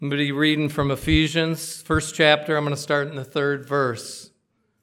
I'm going to be reading from Ephesians, first chapter. I'm going to start in the 3rd verse.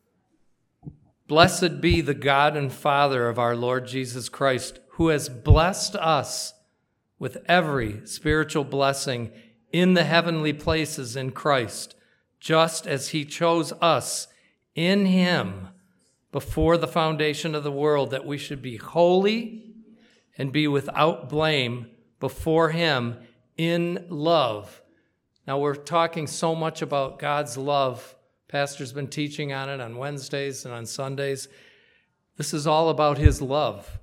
Blessed be the God and Father of our Lord Jesus Christ, who has blessed us with every spiritual blessing in the heavenly places in Christ, just as he chose us in him before the foundation of the world, that we should be holy and be without blame before him in love. Now, we're talking so much about God's love. Pastor's been teaching on it on Wednesdays and on Sundays. This is all about his love.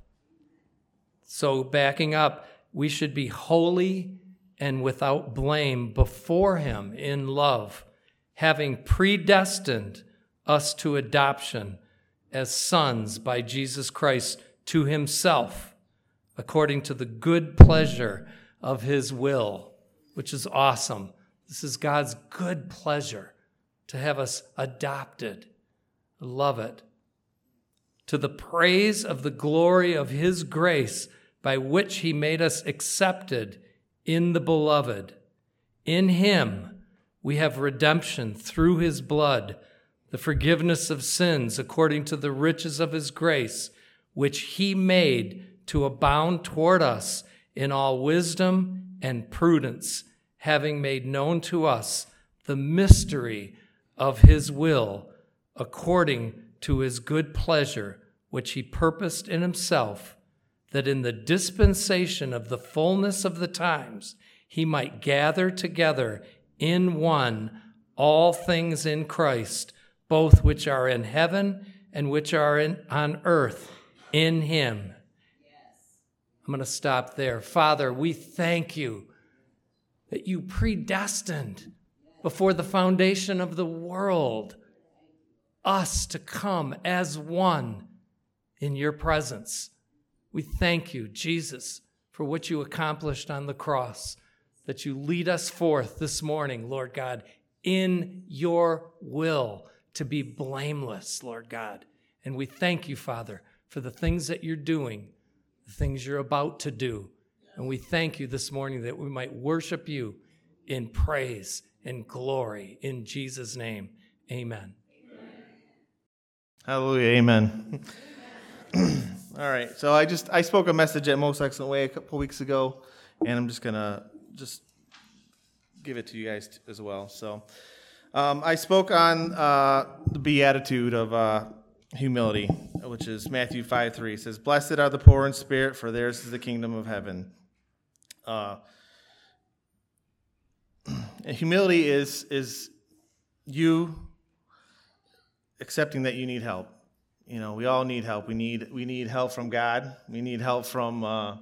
So backing up, we should be holy and without blame before him in love, having predestined us to adoption as sons by Jesus Christ to himself, according to the good pleasure of his will, which is awesome. This is God's good pleasure to have us adopted. I love it. To the praise of the glory of his grace, by which he made us accepted in the beloved. In him we have redemption through his blood, the forgiveness of sins according to the riches of his grace, which he made to abound toward us in all wisdom and prudence, having made known to us the mystery of his will, according to his good pleasure, which he purposed in himself, that in the dispensation of the fullness of the times he might gather together in one all things in Christ, both which are in heaven and which are on earth in him. I'm going to stop there. Father, we thank you that you predestined before the foundation of the world us to come as one in your presence. We thank you, Jesus, for what you accomplished on the cross, that you lead us forth this morning, Lord God, in your will to be blameless, Lord God. And we thank you, Father, for the things that you're doing, the things you're about to do. And we thank you this morning that we might worship you in praise and glory. In Jesus' name, amen. Hallelujah, amen. All right, so I spoke a message at Most Excellent Way a couple weeks ago, and I'm just going to give it to you guys as well. So I spoke on the beatitude of humility, which is Matthew 5:3. It says, "Blessed are the poor in spirit, for theirs is the kingdom of heaven." Humility is you accepting that you need help. You know, we all need help. We need help from God. We need help from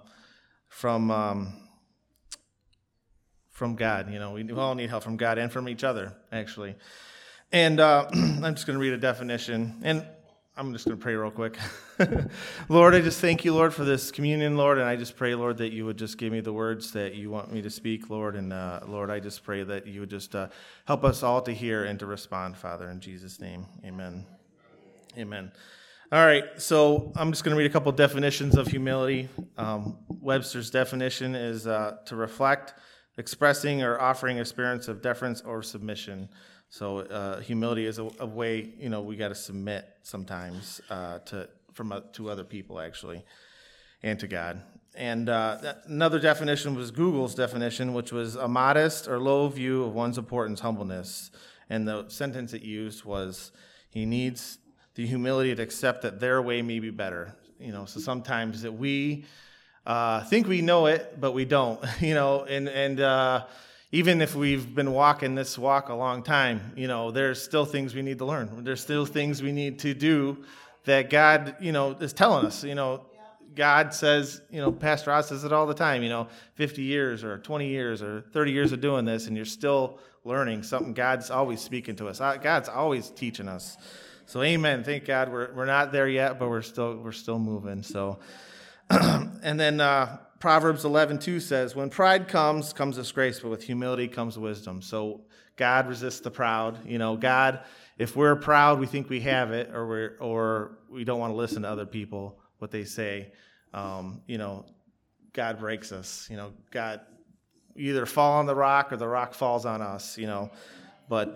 God. You know, we all need help from God and from each other, actually. And I'm just going to read a definition, and I'm just going to pray real quick. Lord, I just thank you, Lord, for this communion, Lord, and I just pray, Lord, that you would just give me the words that you want me to speak, Lord, and Lord, I just pray that you would just help us all to hear and to respond, Father, in Jesus' name, amen. Amen. All right, so I'm just going to read a couple definitions of humility. Webster's definition is to reflect, expressing or offering experience of deference or submission. So humility is a way, you know, we got to submit sometimes to other people, actually, and to God. And another definition was Google's definition, which was a modest or low view of one's importance, humbleness. And the sentence it used was, he needs the humility to accept that their way may be better. You know, so sometimes that we think we know it, but we don't. You know, and even if we've been walking this walk a long time, you know, there's still things we need to learn. There's still things we need to do that God, you know, is telling us. You know, God says, you know, Pastor Ross says it all the time, you know, 50 years or 20 years or 30 years of doing this, and you're still learning something. God's always speaking to us. God's always teaching us. So amen. Thank God we're not there yet, but we're still moving. So, and then Proverbs 11:2 says, "When pride comes disgrace, but with humility comes wisdom." So God resists the proud. You know, God, if we're proud, we think we have it, or we don't want to listen to other people, what they say. You know, God breaks us. You know, God either fall on the rock or the rock falls on us, But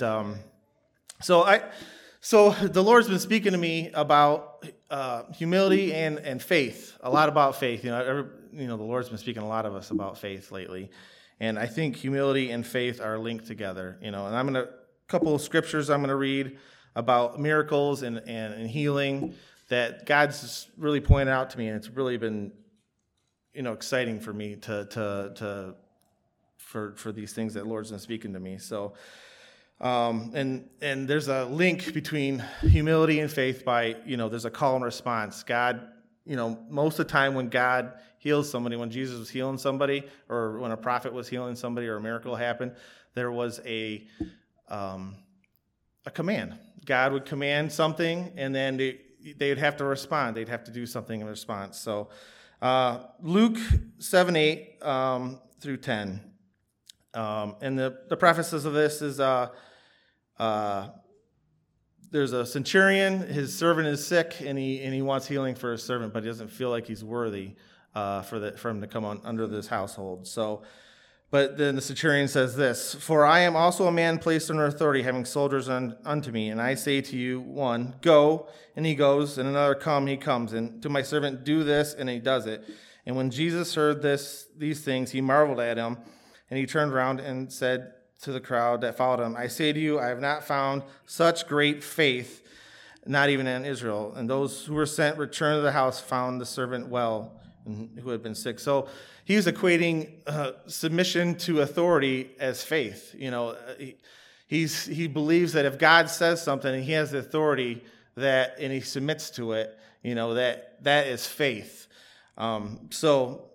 so the Lord's been speaking to me about humility and faith, a lot about faith. The Lord's been speaking a lot of us about faith lately, and I think humility and faith are linked together. And a couple of scriptures I'm going to read about miracles and healing that God's just really pointed out to me, and it's really been, exciting for me for these things that the Lord's been speaking to me. So, and there's a link between humility and faith by, there's a call and response. God, most of the time when God heals somebody, when Jesus was healing somebody, or when a prophet was healing somebody, or a miracle happened, there was a command. God would command something, and then they would have to respond. They'd have to do something in response. So Luke 7:8 through 10. And the prefaces of this is there's a centurion. His servant is sick, and he wants healing for his servant, but he doesn't feel like he's worthy for him to come under this household. So, but then the centurion says this: "For I am also a man placed under authority, having soldiers unto me. And I say to you, one, go, and he goes, and another, come, he comes. And to my servant, do this, and he does it. And when Jesus heard these things, he marveled at him, and he turned around and said to the crowd that followed him, I say to you, I have not found such great faith, not even in Israel. And those who were sent returned to the house, found the servant well, who had been sick." So he was equating submission to authority as faith. He believes that if God says something and he has the authority and he submits to it, that is faith. So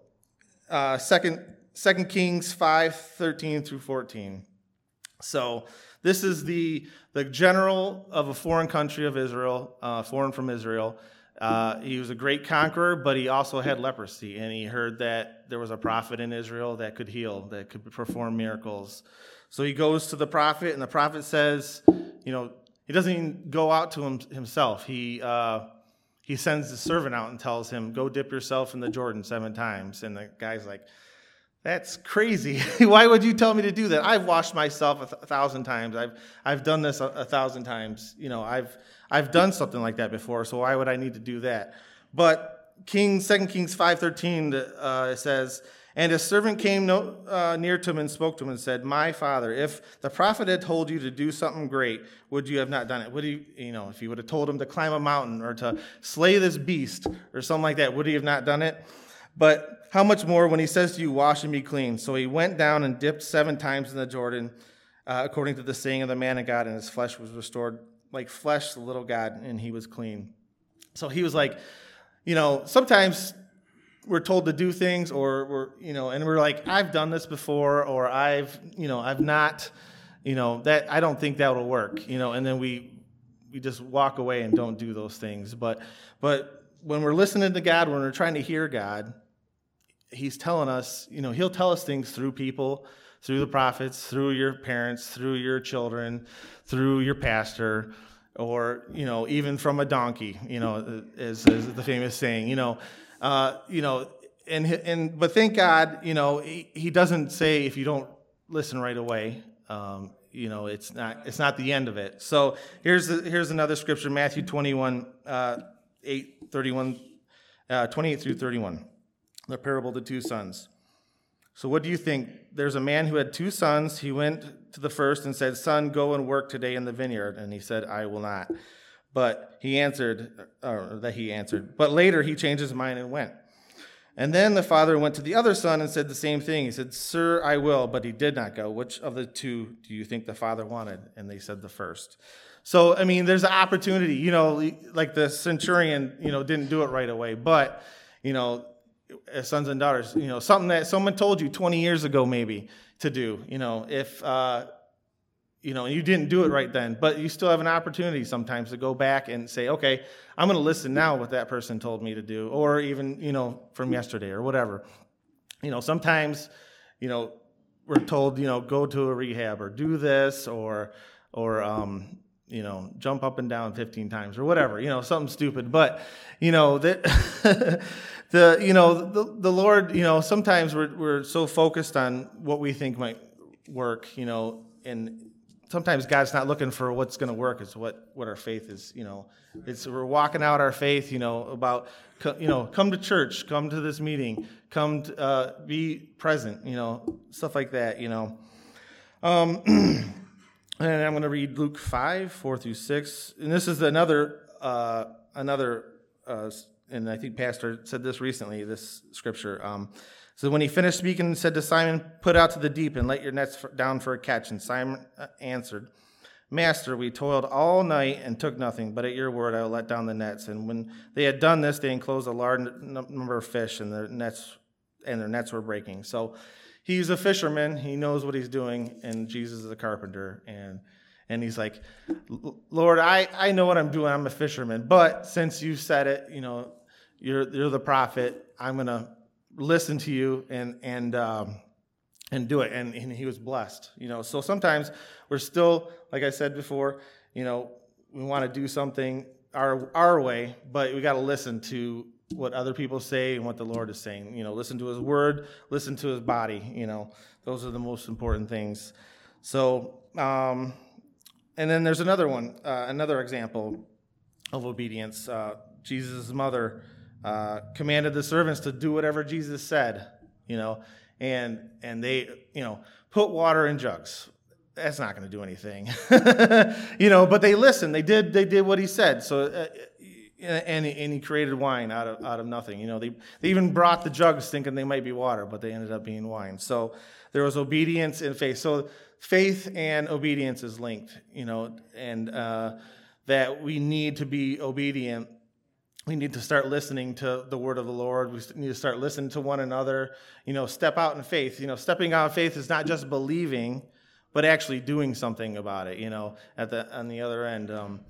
2 Kings 5:13 through 14. So this is the general of a foreign country of Israel, foreign from Israel. He was a great conqueror, but he also had leprosy, and he heard that there was a prophet in Israel that could heal, that could perform miracles. So he goes to the prophet, and the prophet says, he doesn't even go out to himself. He sends the servant out and tells him, "Go dip yourself in the Jordan 7 times." And the guy's like, "That's crazy. Why would you tell me to do that? I've washed myself 1,000 times. I've done this 1,000 times. I've done something like that before, so why would I need to do that?" But 2 Kings 5:13 says, "And a servant came near to him and spoke to him and said, 'My father, if the prophet had told you to do something great, would you have not done it?'" Would he, if he would have told him to climb a mountain or to slay this beast or something like that, would he have not done it? "But how much more when he says to you, 'Wash and be clean?' So he went down and dipped 7 times in the Jordan, according to the saying of the man of God, and his flesh was restored like flesh, the little God, and he was clean." So he was like, sometimes we're told to do things, or and we're like, "I've done this before," or I've not, that I don't think that will work, and then we just walk away and don't do those things. But when we're listening to God, when we're trying to hear God, he's telling us, he'll tell us things through people, through the prophets, through your parents, through your children, through your pastor, or, even from a donkey, as the famous saying, but thank God, he doesn't say if you don't listen right away, it's not the end of it. So here's another scripture, Matthew 21, 28 through 31, the parable of the 2 sons. "So what do you think? There's a man who had 2 sons. He went to the first and said, 'Son, go and work today in the vineyard.' And he said, 'I will not.' But he answered. But later he changed his mind and went. And then the father went to the other son and said the same thing. He said, 'Sir, I will,' but he did not go. Which of the 2 do you think the father wanted?" And they said, "The first." So, there's an opportunity, like the centurion, didn't do it right away. But, as sons and daughters, something that someone told you 20 years ago maybe to do, if, you didn't do it right then. But you still have an opportunity sometimes to go back and say, "Okay, I'm going to listen now what that person told me to do," or even, from yesterday or whatever. Sometimes, we're told, go to a rehab or do this or jump up and down 15 times or whatever, something stupid. But, that the Lord, sometimes we're so focused on what we think might work, and sometimes God's not looking for what's going to work. It's what our faith is, It's we're walking out our faith, about, come to church, come to this meeting, come to, be present, stuff like that, And I'm going to read Luke 5, 4 through 6. And this is another, and I think Pastor said this recently, this scripture. So when he finished speaking, he said to Simon, "Put out to the deep and let your nets down for a catch." And Simon answered, "Master, we toiled all night and took nothing, but at your word I will let down the nets." And when they had done this, they enclosed a large number of fish, and their nets were breaking. So he's a fisherman. He knows what he's doing, and Jesus is a carpenter. And he's like, "Lord, I know what I'm doing. I'm a fisherman. But since you said it, you're the prophet. I'm going to listen to you and do it." And he was blessed. So sometimes we're still, like I said before, we want to do something our way, but we got to listen to what other people say and what the Lord is saying. Listen to his word, listen to his body. Those are the most important things. So, and then there's another one, another example of obedience. Jesus' mother commanded the servants to do whatever Jesus said, and they, put water in jugs. That's not going to do anything, but they listened. They did what he said. So, and he created wine out of nothing. They even brought the jugs thinking they might be water, but they ended up being wine. So there was obedience and faith. So faith and obedience is linked, and that we need to be obedient. We need to start listening to the word of the Lord. We need to start listening to one another, step out in faith. Stepping out in faith is not just believing, but actually doing something about it, on the other end.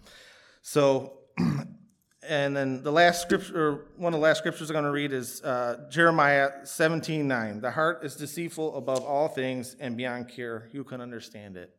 And then the last scripture, one of the last scriptures I'm going to read is Jeremiah 17:9. "The heart is deceitful above all things and beyond cure. Who can understand it?"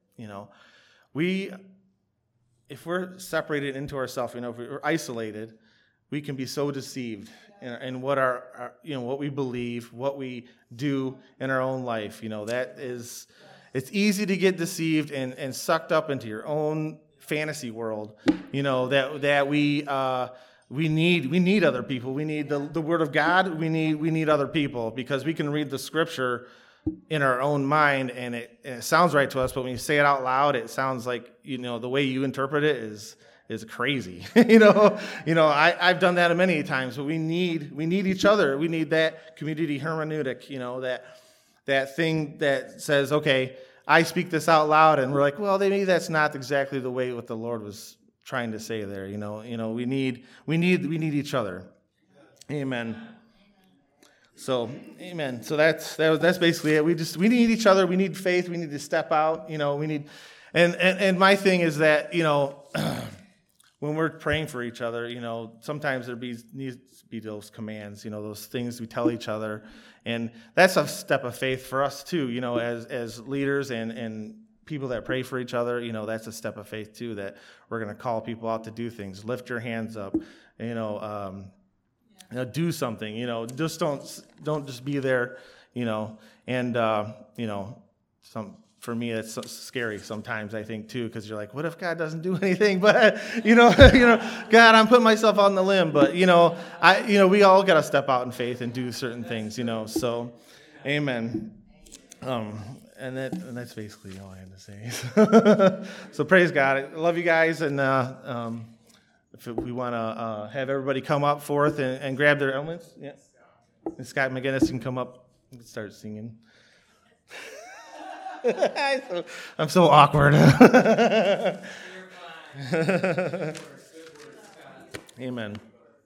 If we're separated into ourselves, if we're isolated, we can be so deceived in what what we believe, what we do in our own life. It's easy to get deceived and sucked up into your own fantasy world. That we need other people. We need the word of God. We need other people, because we can read the scripture in our own mind and it sounds right to us, but when you say it out loud, it sounds like the way you interpret it is crazy. I've done that many times, but we need each other. We need that community hermeneutic, that thing that says, okay, I speak this out loud, and we're like, well, maybe that's not exactly the way what the Lord was trying to say there. We need each other. Amen. So, amen. So that's basically it. We need each other. We need faith. We need to step out. We need, and my thing is that when we're praying for each other, sometimes there needs to be those commands, those things we tell each other. And that's a step of faith for us too, as leaders and people that pray for each other, that's a step of faith too, that we're going to call people out to do things. Lift your hands up, do something, just don't just be there, for me, it's so scary sometimes, I think, too, because you're like, what if God doesn't do anything? But, God, I'm putting myself out on the limb. But, we all got to step out in faith and do certain things, So, amen. And that's basically all I had to say. So praise God. I love you guys. And if we want to have everybody come up forth and grab their elements. Yeah. And Scott McGinnis can come up and start singing. I'm so awkward. Amen.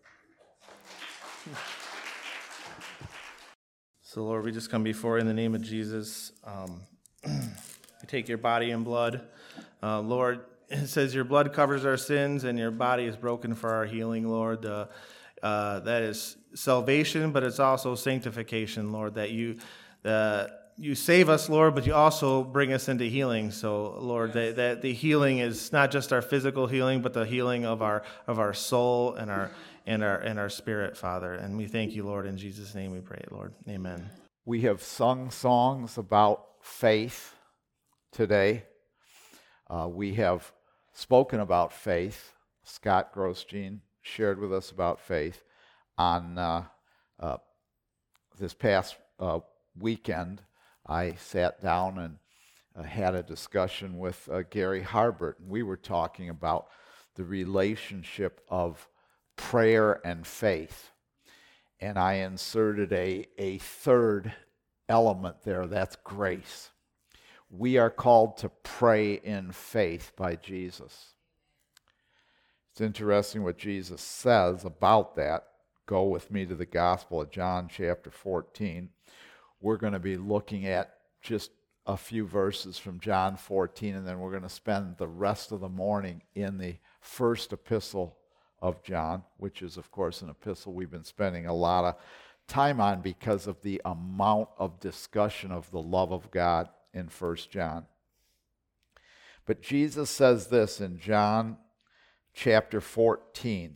So, Lord, we just come before you in the name of Jesus. We take your body and blood. Lord, it says your blood covers our sins and your body is broken for our healing, Lord. That is salvation, but it's also sanctification, Lord, that you save us, Lord, but you also bring us into healing. So, Lord, that the healing is not just our physical healing, but the healing of our soul and and our spirit, Father. And we thank you, Lord. In Jesus' name we pray, Lord. Amen. We have sung songs about faith today. We have spoken about faith. Scott Grosjean shared with us about faith on this past weekend. I sat down and had a discussion with Gary Harbert. We were talking about the relationship of prayer and faith. And I inserted a third element there, that's grace. We are called to pray in faith by Jesus. It's interesting what Jesus says about that. Go with me to the Gospel of John, chapter 14. We're going to be looking at just a few verses from John 14, and then we're going to spend the rest of the morning in the first epistle of John, which is, of course, an epistle we've been spending a lot of time on because of the amount of discussion of the love of God in 1 John. But Jesus says this in John chapter 14.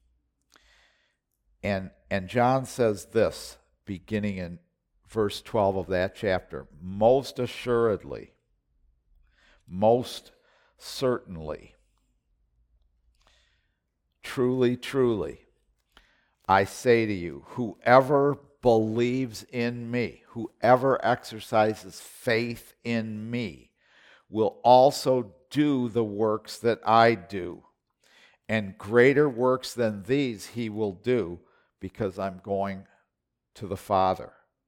And John says this, beginning in verse 12 of that chapter, most assuredly, most certainly, truly, truly, I say to you, whoever believes in me, whoever exercises faith in me, will also do the works that I do. And greater works than these he will do, because I'm going to the Father.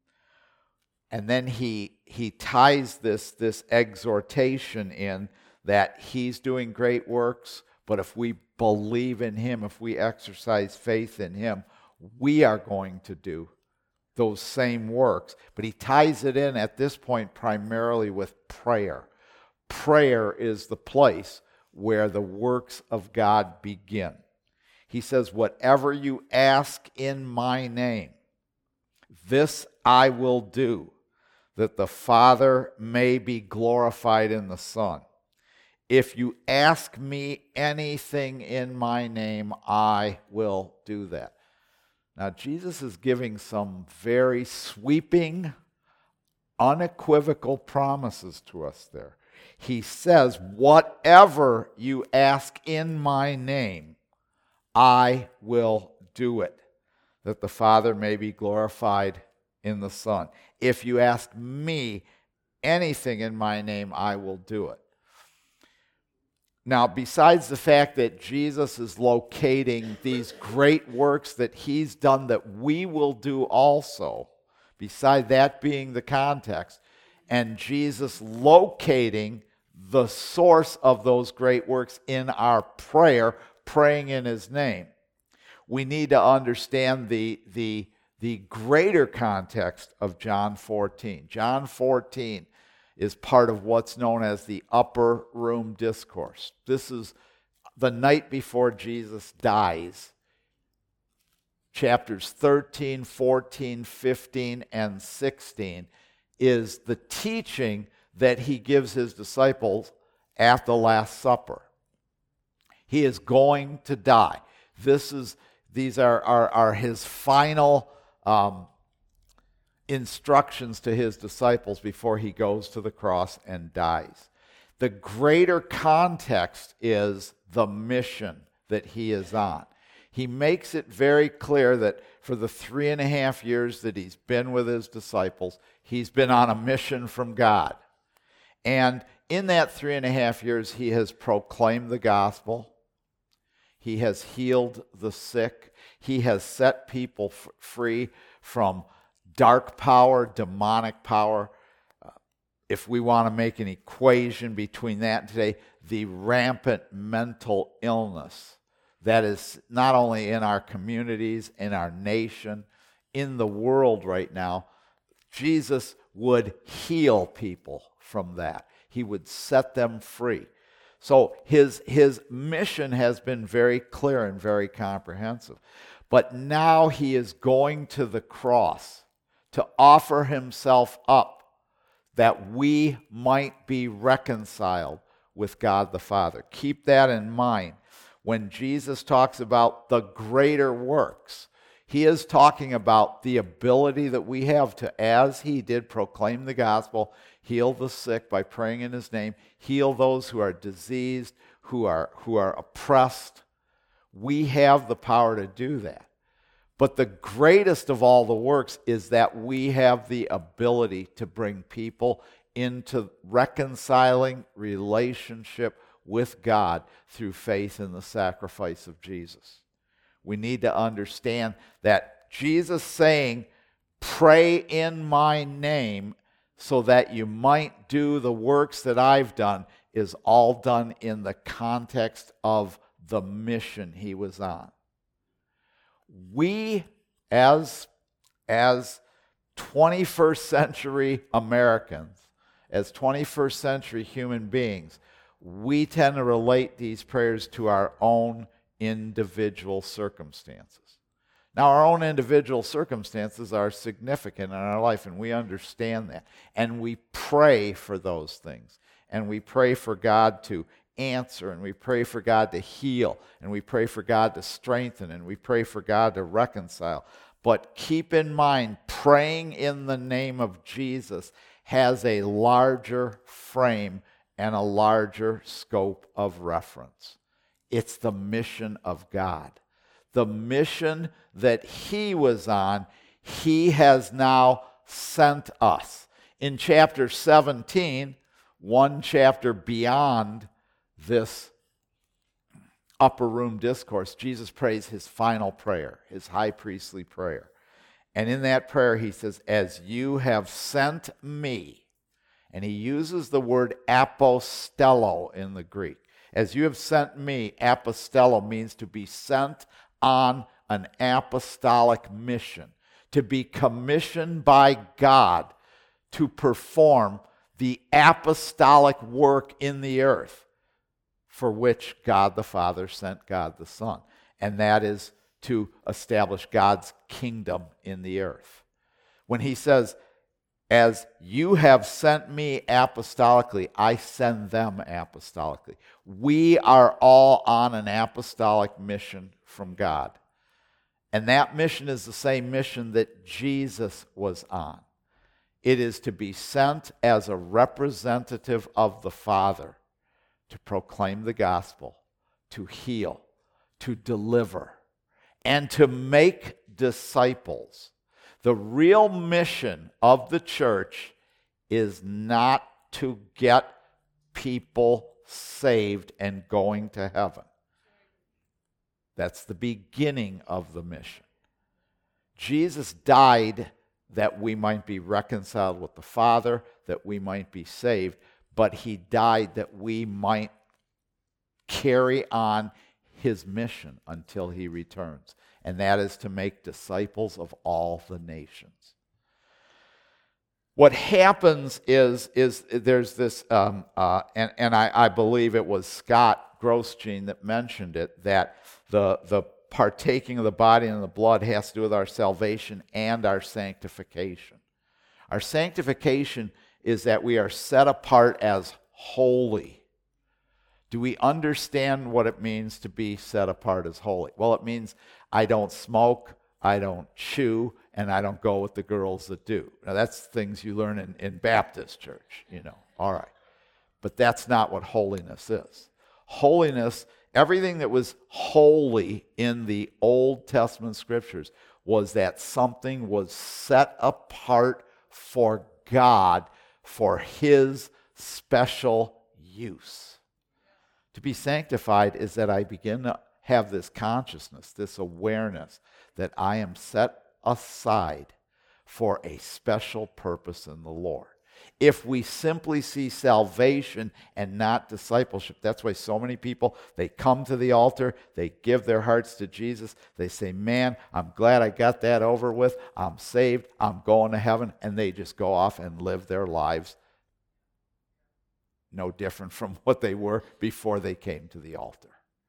And then he ties this exhortation in that he's doing great works, but if we believe in him, if we exercise faith in him, we are going to do those same works. But he ties it in at this point primarily with prayer. Prayer is the place where the works of God begin. He says, whatever you ask in my name, this I will do, that the Father may be glorified in the Son. If you ask me anything in my name, I will do that. Now, Jesus is giving some very sweeping, unequivocal promises to us there. He says, whatever you ask in my name, I will do it, that the Father may be glorified in the Son. If you ask me anything in my name, I will do it. Now, besides the fact that Jesus is locating these great works that he's done that we will do also, beside that being the context, and Jesus locating the source of those great works in our prayer, praying in his name, we need to understand the greater context of John 14. John 14 is part of what's known as the upper room discourse. This is the night before Jesus dies. Chapters 13, 14, 15, and 16 is the teaching that he gives his disciples at the Last Supper. He is going to die. These are his final instructions to his disciples before he goes to the cross and dies. The greater context is the mission that he is on. He makes it very clear that for the 3.5 years that he's been with his disciples, he's been on a mission from God. And in that 3.5 years, he has proclaimed the gospel. He has healed the sick. He has set people free from dark power, demonic power. If we want to make an equation between that and today, the rampant mental illness that is not only in our communities, in our nation, in the world right now, Jesus would heal people from that. He would set them free. So his mission has been very clear and very comprehensive. But now he is going to the cross to offer himself up that we might be reconciled with God the Father. Keep that in mind. when Jesus talks about the greater works, he is talking about the ability that we have to, as he did, proclaim the gospel, heal the sick by praying in his name, heal those who are diseased, who are oppressed. We have the power to do that. But the greatest of all the works is that we have the ability to bring people into reconciling relationship with God through faith in the sacrifice of Jesus. We need to understand that Jesus saying, pray in my name so that you might do the works that I've done, is all done in the context of the mission he was on. We, as 21st century Americans, as 21st century human beings, we tend to relate these prayers to our own individual circumstances. Now, our own individual circumstances are significant in our life, and we understand that. And we pray for those things. And we pray for God to answer, and we pray for God to heal, and we pray for God to strengthen, and we pray for God to reconcile. But keep in mind, praying in the name of Jesus has a larger frame and a larger scope of reference. It's the mission of God. The mission that he was on, he has now sent us. In chapter 17, one chapter beyond this upper room discourse, Jesus prays his final prayer, his high priestly prayer. And in that prayer he says, as you have sent me, and he uses the word apostello in the Greek. As you have sent me, apostello means to be sent on an apostolic mission, to be commissioned by God to perform the apostolic work in the earth for which God the Father sent God the Son. And that is to establish God's kingdom in the earth. When he says, as you have sent me apostolically, I send them apostolically. We are all on an apostolic mission from God. And that mission is the same mission that Jesus was on. It is to be sent as a representative of the Father to proclaim the gospel, to heal, to deliver, and to make disciples. The real mission of the church is not to get people saved and going to heaven. That's the beginning of the mission. Jesus died that we might be reconciled with the Father, that we might be saved, but he died that we might carry on his mission until he returns, and that is to make disciples of all the nations. What happens is there's this, and I believe it was Scott Grosjean that mentioned it, that the partaking of the body and the blood has to do with our salvation and our sanctification. Our sanctification is that we are set apart as holy. Do we understand what it means to be set apart as holy? Well, it means I don't smoke, I don't chew, and I don't go with the girls that do. Now, that's things you learn in Baptist church, all right. But that's not what holiness is. Holiness, everything that was holy in the Old Testament scriptures was that something was set apart for God for his special use. To be sanctified is that I begin to have this consciousness, this awareness that I am set aside for a special purpose in the Lord. If we simply see salvation and not discipleship, that's why so many people, they come to the altar, they give their hearts to Jesus, they say, man, I'm glad I got that over with, I'm saved, I'm going to heaven, and they just go off and live their lives no different from what they were before they came to the altar.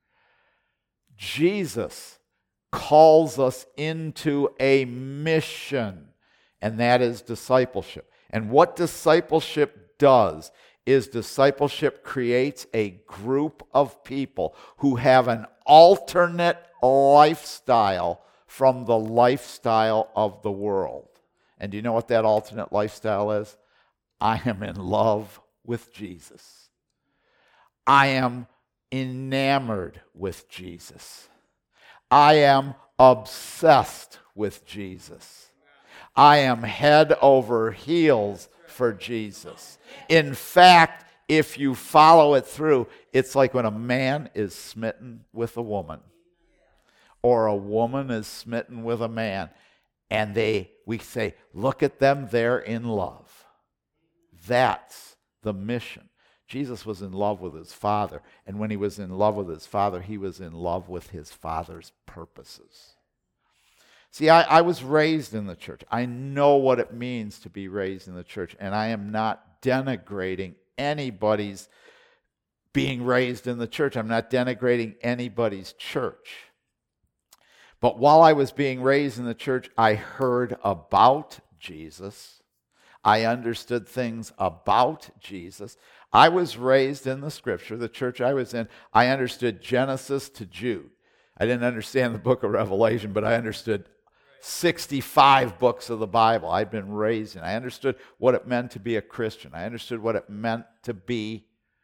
Jesus calls us into a mission, and that is discipleship. And what discipleship does is discipleship creates a group of people who have an alternate lifestyle from the lifestyle of the world. And do you know what that alternate lifestyle is? I am in love with Jesus. I am enamored with Jesus. I am obsessed with Jesus. I am head over heels for Jesus. In fact, if you follow it through, it's like when a man is smitten with a woman, or a woman is smitten with a man, and we say, look at them, they're in love. That's the mission. Jesus was in love with his Father, and when he was in love with his Father, he was in love with his Father's purposes. See, I was raised in the church. I know what it means to be raised in the church, and I am not denigrating anybody's being raised in the church. I'm not denigrating anybody's church. But while I was being raised in the church, I heard about Jesus. I understood things about Jesus. I was raised in the Scripture, the church I was in. I understood Genesis to Jude. I didn't understand the book of Revelation, but I understood 65 books of the Bible. I'd been raised in. I understood what it meant to be a Christian. I understood what it meant to be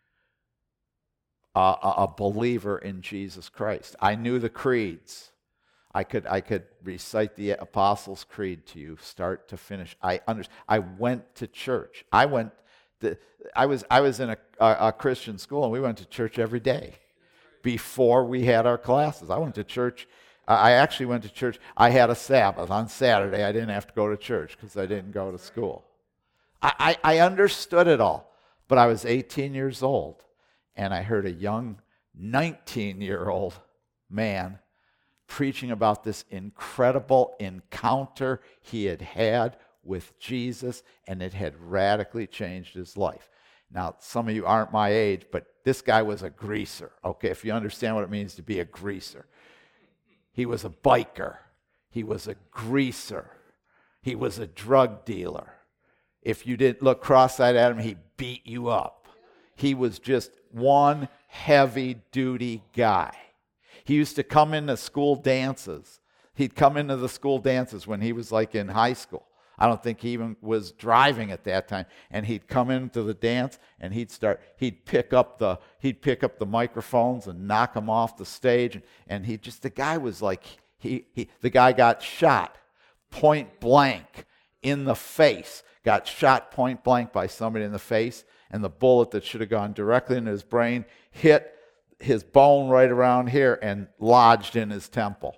a believer in Jesus Christ. I knew the creeds. I could recite the Apostles' Creed to you, start to finish. I went to church. I was in a Christian school, and we went to church every day before we had our classes. I went to church. I actually went to church. I had a Sabbath. On Saturday, I didn't have to go to church because I didn't go to school. I understood it all, but I was 18 years old, and I heard a young 19-year-old man preaching about this incredible encounter he had had with Jesus, and it had radically changed his life. Now, some of you aren't my age, but this guy was a greaser, okay, if you understand what it means to be a greaser. He was a biker. He was a greaser. He was a drug dealer. If you didn't look cross-eyed at him, he beat you up. He was just one heavy-duty guy. He used to come into school dances. He'd come into the school dances when he was like in high school. I don't think he even was driving at that time. And he'd come into the dance and he'd pick up the microphones and knock them off the stage. And the guy was like, the guy got shot point blank in the face, got shot point blank by somebody in the face, and the bullet that should have gone directly into his brain hit his bone right around here and lodged in his temple.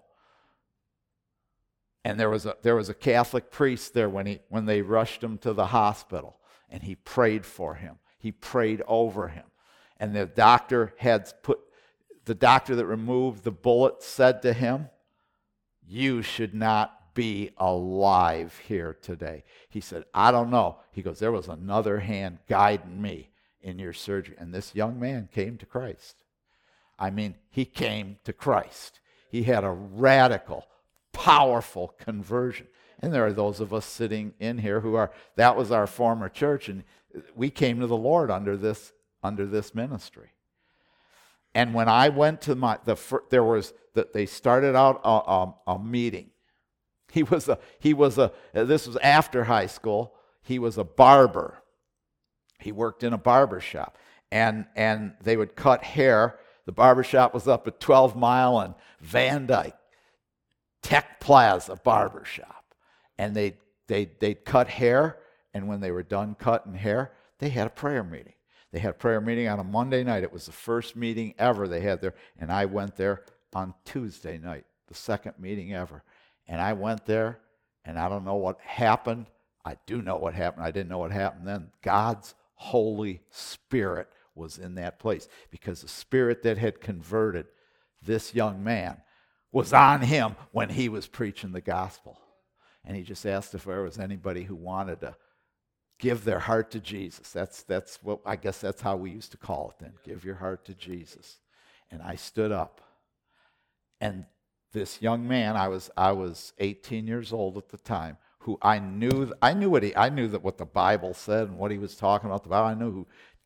And there was a Catholic priest there when they rushed him to the hospital, and he prayed for him. He prayed over him. And the doctor that removed the bullet said to him, "You should not be alive here today." He said, "I don't know." He goes, "There was another hand guiding me in your surgery." And this young man came to Christ. I mean, he came to Christ. He had a radical, powerful conversion. And there are those of us sitting in here that was our former church, and we came to the Lord under this ministry. And when I went to they started out a meeting. This was after high school. He was a barber. He worked in a barber shop, and they would cut hair. The barbershop was up at 12 Mile and Van Dyke, Tech Plaza barbershop. And they'd cut hair, and when they were done cutting hair, they had a prayer meeting. They had a prayer meeting on a Monday night. It was the first meeting ever they had there, and I went there on Tuesday night, the second meeting ever. And I went there, and I don't know what happened. I do know what happened. I didn't know what happened then. God's Holy Spirit was in that place, because the Spirit that had converted this young man was on him when he was preaching the gospel. And he just asked if there was anybody who wanted to give their heart to Jesus. That's what, I guess that's how we used to call it then. Give your heart to Jesus. And I stood up. And this young man, I was 18 years old at the time, who I knew that what the Bible said and what he was talking about the Bible. I knew who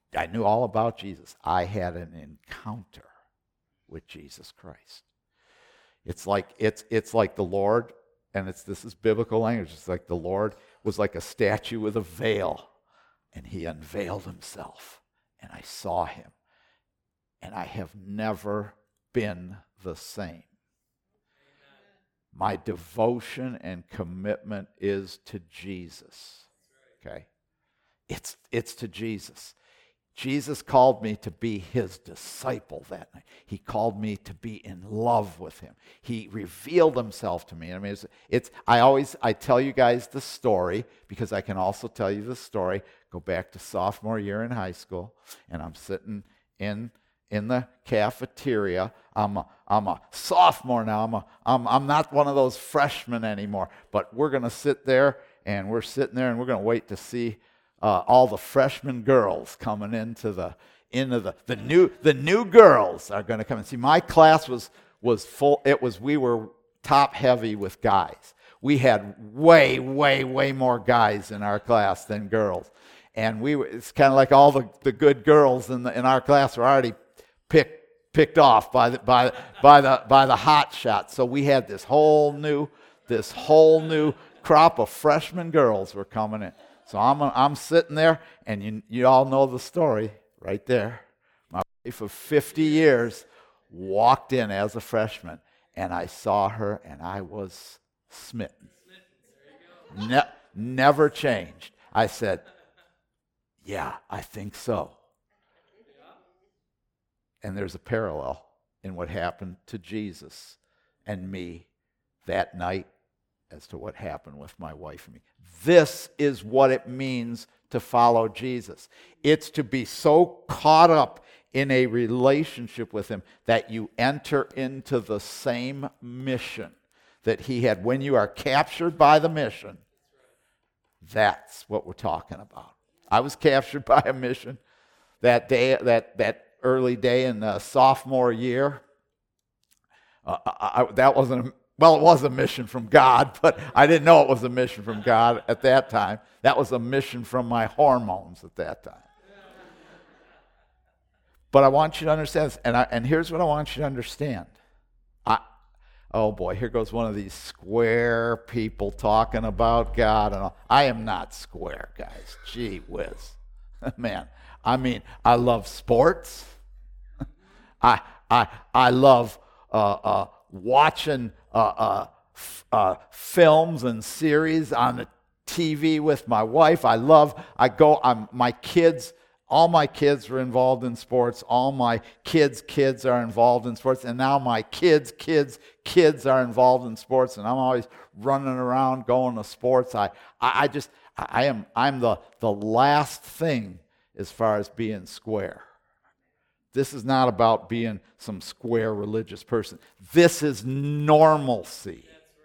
I knew all about Jesus. I had an encounter with Jesus Christ. It's like the Lord, and this is biblical language. It's like the Lord was like a statue with a veil, and he unveiled himself, and I saw him, and I have never been the same. My devotion and commitment is to Jesus. Okay? It's to Jesus. Jesus called me to be his disciple that night. He called me to be in love with him. He revealed himself to me. I mean, I tell you guys the story because I can also tell you the story. Go back to sophomore year in high school, and I'm sitting in the cafeteria. I'm a sophomore now. I'm not one of those freshmen anymore. But we're going to sit there, and we're sitting there, and we're going to wait to see all the freshman girls coming into the new girls are going to come and see. My class was full. We were top heavy with guys. We had way more guys in our class than girls, and it's kind of like all the good girls in our class were already picked off by the hot shot. So we had this whole new crop of freshman girls were coming in. So I'm sitting there, and you all know the story right there. My wife of 50 years walked in as a freshman, and I saw her, and I was smitten. Never changed. I said, yeah, I think so. And there's a parallel in what happened to Jesus and me that night as to what happened with my wife and me. This is what it means to follow Jesus. It's to be so caught up in a relationship with him that you enter into the same mission that he had. When you are captured by the mission, that's what we're talking about. I was captured by a mission that day, that early day in sophomore year. That wasn't Well, it was a mission from God, but I didn't know it was a mission from God at that time. That was a mission from my hormones at that time. But I want you to understand this, and here's what I want you to understand. Oh boy, here goes one of these square people talking about God. And I am not square, guys. Gee whiz. Man, I mean, I love sports. I love watching films and series on the TV with my wife. All my kids were involved in sports. All my kids are involved in sports. And now my kids are involved in sports. And I'm always running around going to sports. I'm the last thing as far as being square. This is not about being some square religious person. This is normalcy.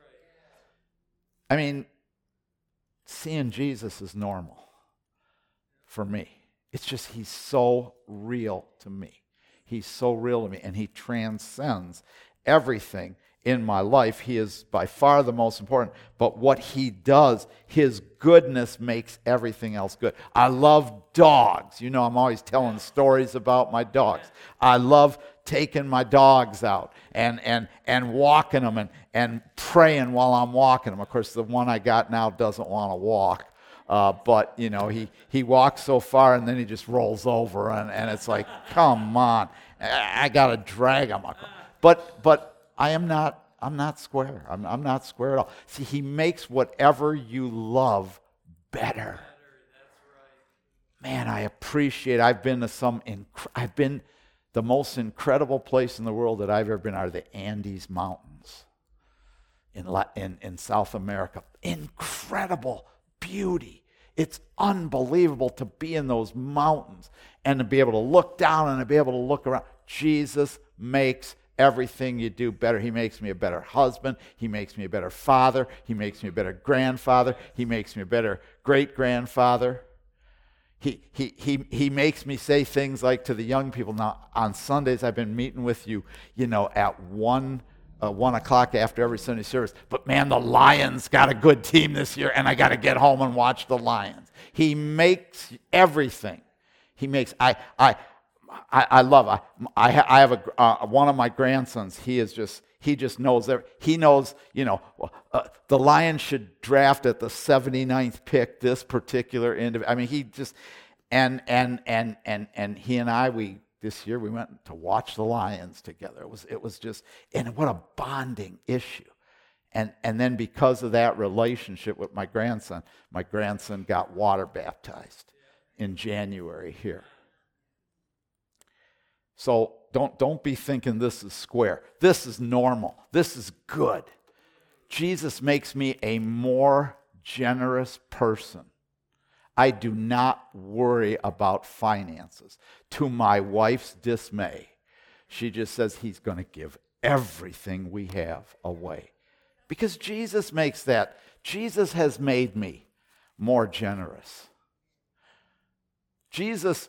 I mean, seeing Jesus is normal for me. It's just he's so real to me. He's so real to me, and he transcends everything in my life. He is by far the most important, but what he does, his goodness makes everything else good. I love dogs. You know, I'm always telling stories about my dogs. I love taking my dogs out and walking them and praying while I'm walking them. Of course, the one I got now doesn't want to walk. But, you know, he walks so far and then he just rolls over and it's like, come on, I got to drag him. But I'm not square. I'm not square at all. See, he makes whatever you love better. Man, I appreciate, I've been the most incredible place in the world that I've ever been are the Andes Mountains in South America. Incredible beauty. It's unbelievable to be in those mountains and to be able to look down and to be able to look around. Jesus makes everything you do better. He makes me a better husband. He makes me a better father. He makes me a better grandfather. He makes me a better great-grandfather. He makes me say things like to the young people. Now, on Sundays, I've been meeting with you, at 1 o'clock after every Sunday service. But man, the Lions got a good team this year, and I got to get home and watch the Lions. He makes everything. He makes, I love, I have one of my grandsons, he just knows, he knows, the Lions should draft at the 79th pick this particular individual. I mean, he just, and he and I, this year we went to watch the Lions together. It was just, and what a bonding issue. And then because of that relationship with my grandson got water baptized in January here. So don't be thinking this is square. This is normal. This is good. Jesus makes me a more generous person. I do not worry about finances. To my wife's dismay, she just says he's going to give everything we have away. Because Jesus makes that. Jesus has made me more generous. Jesus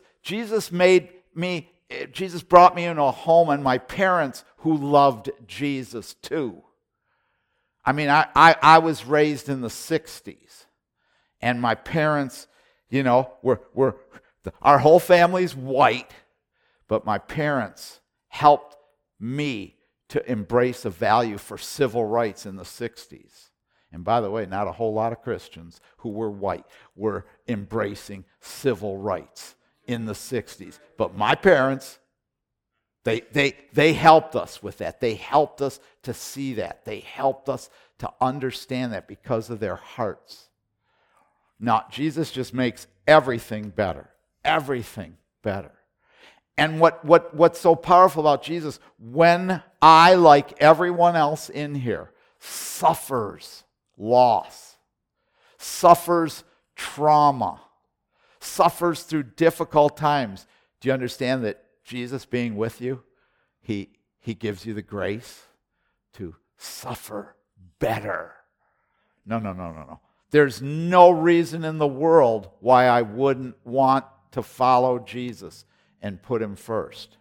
brought me into a home, and my parents who loved Jesus too. I mean, I was raised in the 60s, and my parents, were our whole family's white, but my parents helped me to embrace a value for civil rights in the 60s. And by the way, not a whole lot of Christians who were white were embracing civil rights in the 60s. But my parents, they helped us with that. They helped us to see that. They helped us to understand that because of their hearts. Now, Jesus just makes everything better. Everything better. And what's so powerful about Jesus, when I, like everyone else in here, suffers loss, suffers trauma, suffers through difficult times, do you understand that Jesus being with you, he gives you the grace to suffer better? No. There's no reason in the world why I wouldn't want to follow Jesus and put him first.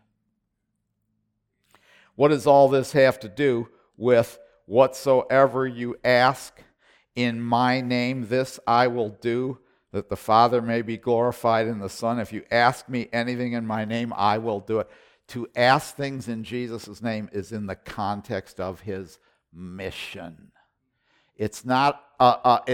What does all this have to do with whatsoever you ask in my name, this I will do, that the Father may be glorified in the Son? If you ask me anything in my name, I will do it. To ask things in Jesus' name is in the context of his mission. It's not a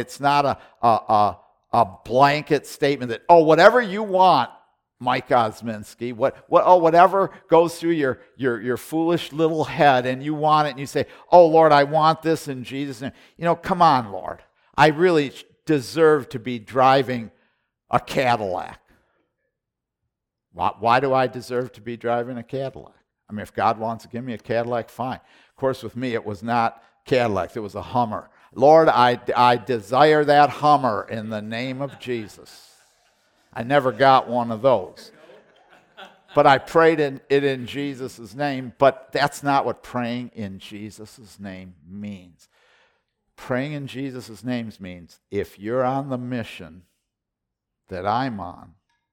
blanket statement that, whatever you want, Mike Osminski, whatever goes through your foolish little head and you want it and you say, Lord, I want this in Jesus' name. Come on, Lord. I really deserve to be driving a Cadillac. Why do I deserve to be driving a Cadillac? I mean, if God wants to give me a Cadillac, fine. Of course, with me, it was not Cadillacs. It was a Hummer. Lord, I desire that Hummer in the name of Jesus. I never got one of those. But I prayed it in Jesus' name, but that's not what praying in Jesus' name means. Praying in Jesus' name means if you're on the mission that I'm on,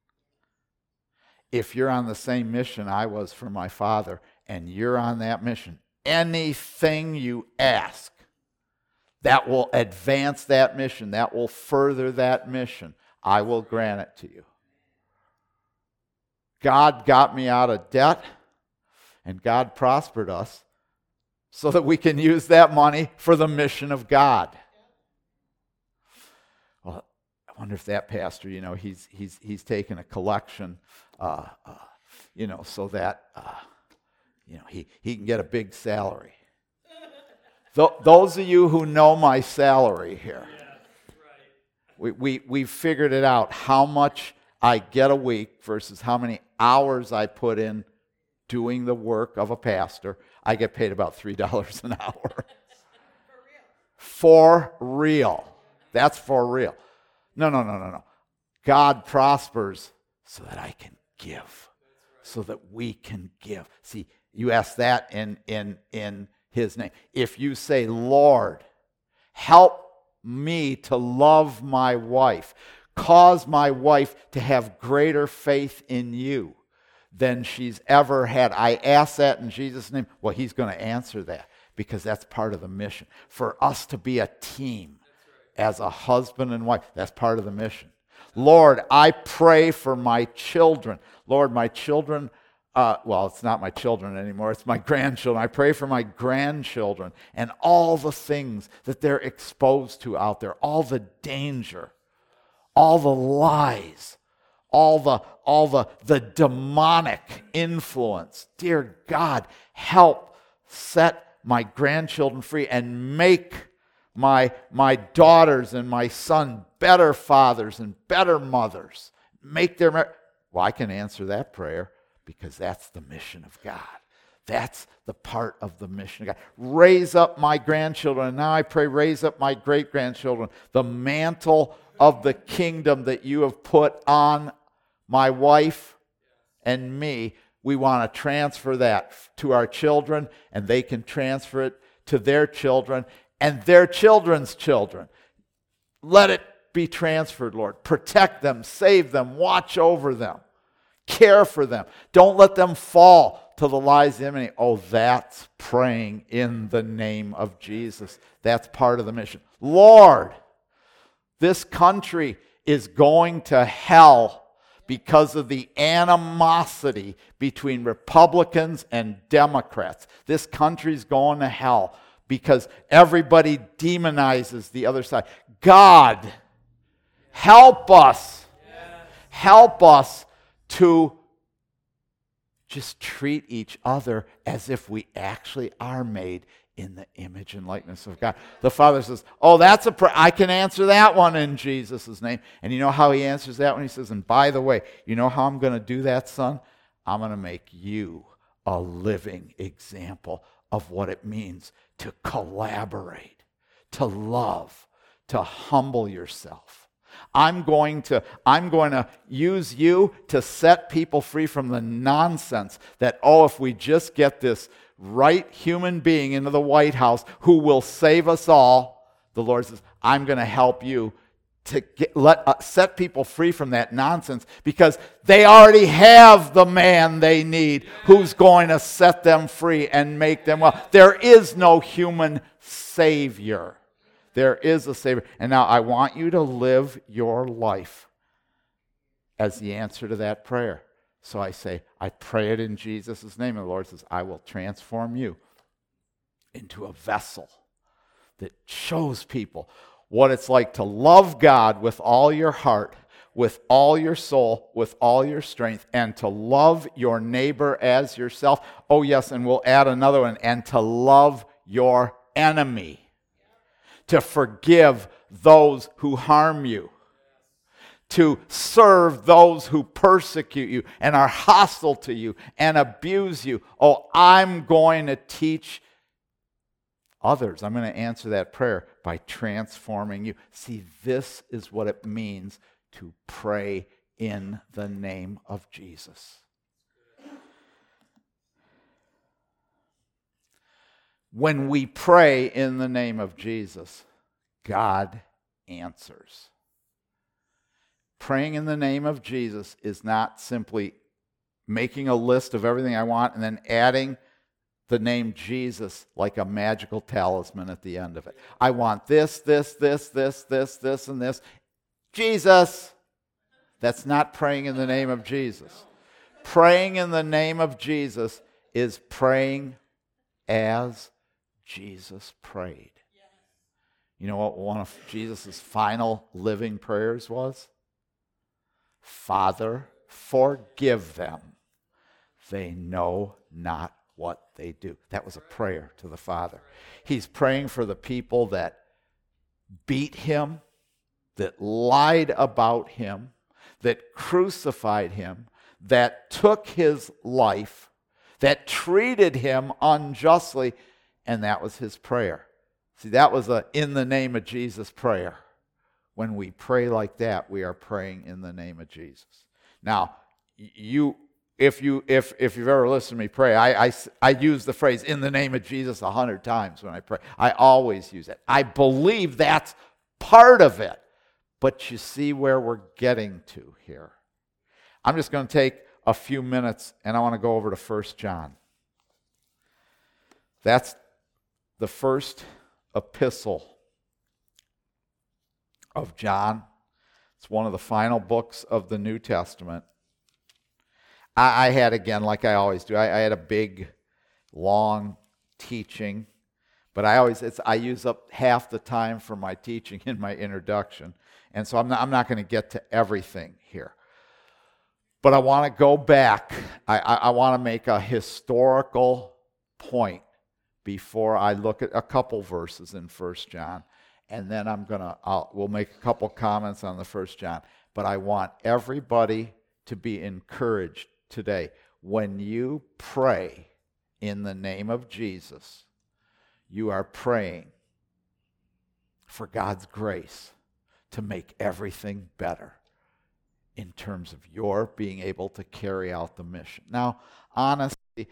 if you're on the same mission I was for my Father, and you're on that mission, anything you ask that will advance that mission, that will further that mission, I will grant it to you. God got me out of debt, and God prospered us so that we can use that money for the mission of God. Well, I wonder if that pastor, he's taken a collection, so that he can get a big salary. Those of you who know my salary here. We figured it out, how much I get a week versus how many hours I put in doing the work of a pastor. I get paid about $3 an hour. For real. That's for real. No. God prospers so that I can give, so that we can give. See, you ask that in his name. If you say, Lord, help me to love my wife, cause my wife to have greater faith in you than she's ever had. I ask that in Jesus' name. Well, he's going to answer that because that's part of the mission. For us to be a team as a husband and wife, that's part of the mission. Lord, I pray for my children. Lord, my children, well, it's not my children anymore, it's my grandchildren. I pray for my grandchildren and all the things that they're exposed to out there, all the danger, all the lies, all the demonic influence. Dear God, help set my grandchildren free and make my daughters and my son better fathers and better mothers. Make their well, I can answer that prayer because that's the mission of God. That's the part of the mission of God. Raise up my grandchildren. And now I pray, raise up my great-grandchildren. The mantle of the kingdom that you have put on my wife and me, we want to transfer that to our children, and they can transfer it to their children and their children's children. Let it be transferred, Lord. Protect them, save them, watch over them, care for them. Don't let them fall to the lies of the enemy. Oh, that's praying in the name of Jesus. That's part of the mission. Lord, this country is going to hell because of the animosity between Republicans and Democrats. This country's going to hell because everybody demonizes the other side. God, help us. Help us to just treat each other as if we actually are made in the image and likeness of God. The Father says, oh, that's a prayer. I can answer that one in Jesus' name. And you know how he answers that one? He says, and by the way, you know how I'm going to do that, son? I'm going to make you a living example of what it means to collaborate, to love, to humble yourself. I'm going to use you to set people free from the nonsense that, oh, if we just get this right human being into the White House who will save us all, the Lord says, I'm going to help you to set people free from that nonsense because they already have the man they need who's going to set them free and make them well. There is no human savior. There is a Savior. And now I want you to live your life as the answer to that prayer. So I say, I pray it in Jesus' name. And the Lord says, I will transform you into a vessel that shows people what it's like to love God with all your heart, with all your soul, with all your strength, and to love your neighbor as yourself. Oh, yes, and we'll add another one, and to love your enemy. To forgive those who harm you, to serve those who persecute you and are hostile to you and abuse you. Oh, I'm going to teach others. I'm going to answer that prayer by transforming you. See, this is what it means to pray in the name of Jesus. When we pray in the name of Jesus, God answers. Praying in the name of Jesus is not simply making a list of everything I want and then adding the name Jesus like a magical talisman at the end of it. I want this, and this. Jesus! That's not praying in the name of Jesus. Praying in the name of Jesus is praying as Jesus prayed. You know what one of Jesus' final living prayers was? Father, forgive them. They know not what they do. That was a prayer to the Father. He's praying for the people that beat him, that lied about him, that crucified him, that took his life, that treated him unjustly. And that was his prayer. See, that was a in the name of Jesus prayer. When we pray like that, we are praying in the name of Jesus. Now, if you've ever listened to me pray, I use the phrase in the name of Jesus 100 times when I pray. I always use it. I believe that's part of it. But you see where we're getting to here. I'm just going to take a few minutes and I want to go over to 1 John. That's the first epistle of John, It's one of the final books of the New Testament. I had, again, like I always do, I had a big, long teaching, but I use up half the time for my teaching in my introduction, and so I'm not going to get to everything here. But I want to go back. I want to make a historical point before I look at a couple verses in 1 John, and then we'll make a couple comments on the 1 John. But I want everybody to be encouraged today. When you pray in the name of Jesus, you are praying for God's grace to make everything better in terms of your being able to carry out the mission. Now, honestly,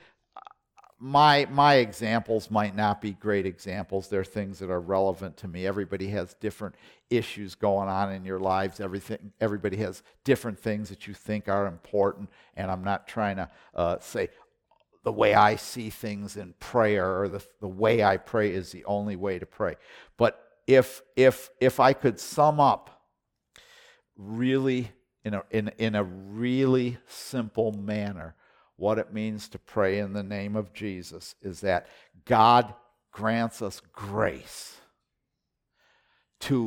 my examples might not be great examples. They're things that are relevant to me. Everybody has different issues going on in your lives. Everybody has different things that you think are important, and I'm not trying to say the way I see things in prayer or the way I pray is the only way to pray. But if I could sum up really in a really simple manner what it means to pray in the name of Jesus, is that God grants us grace to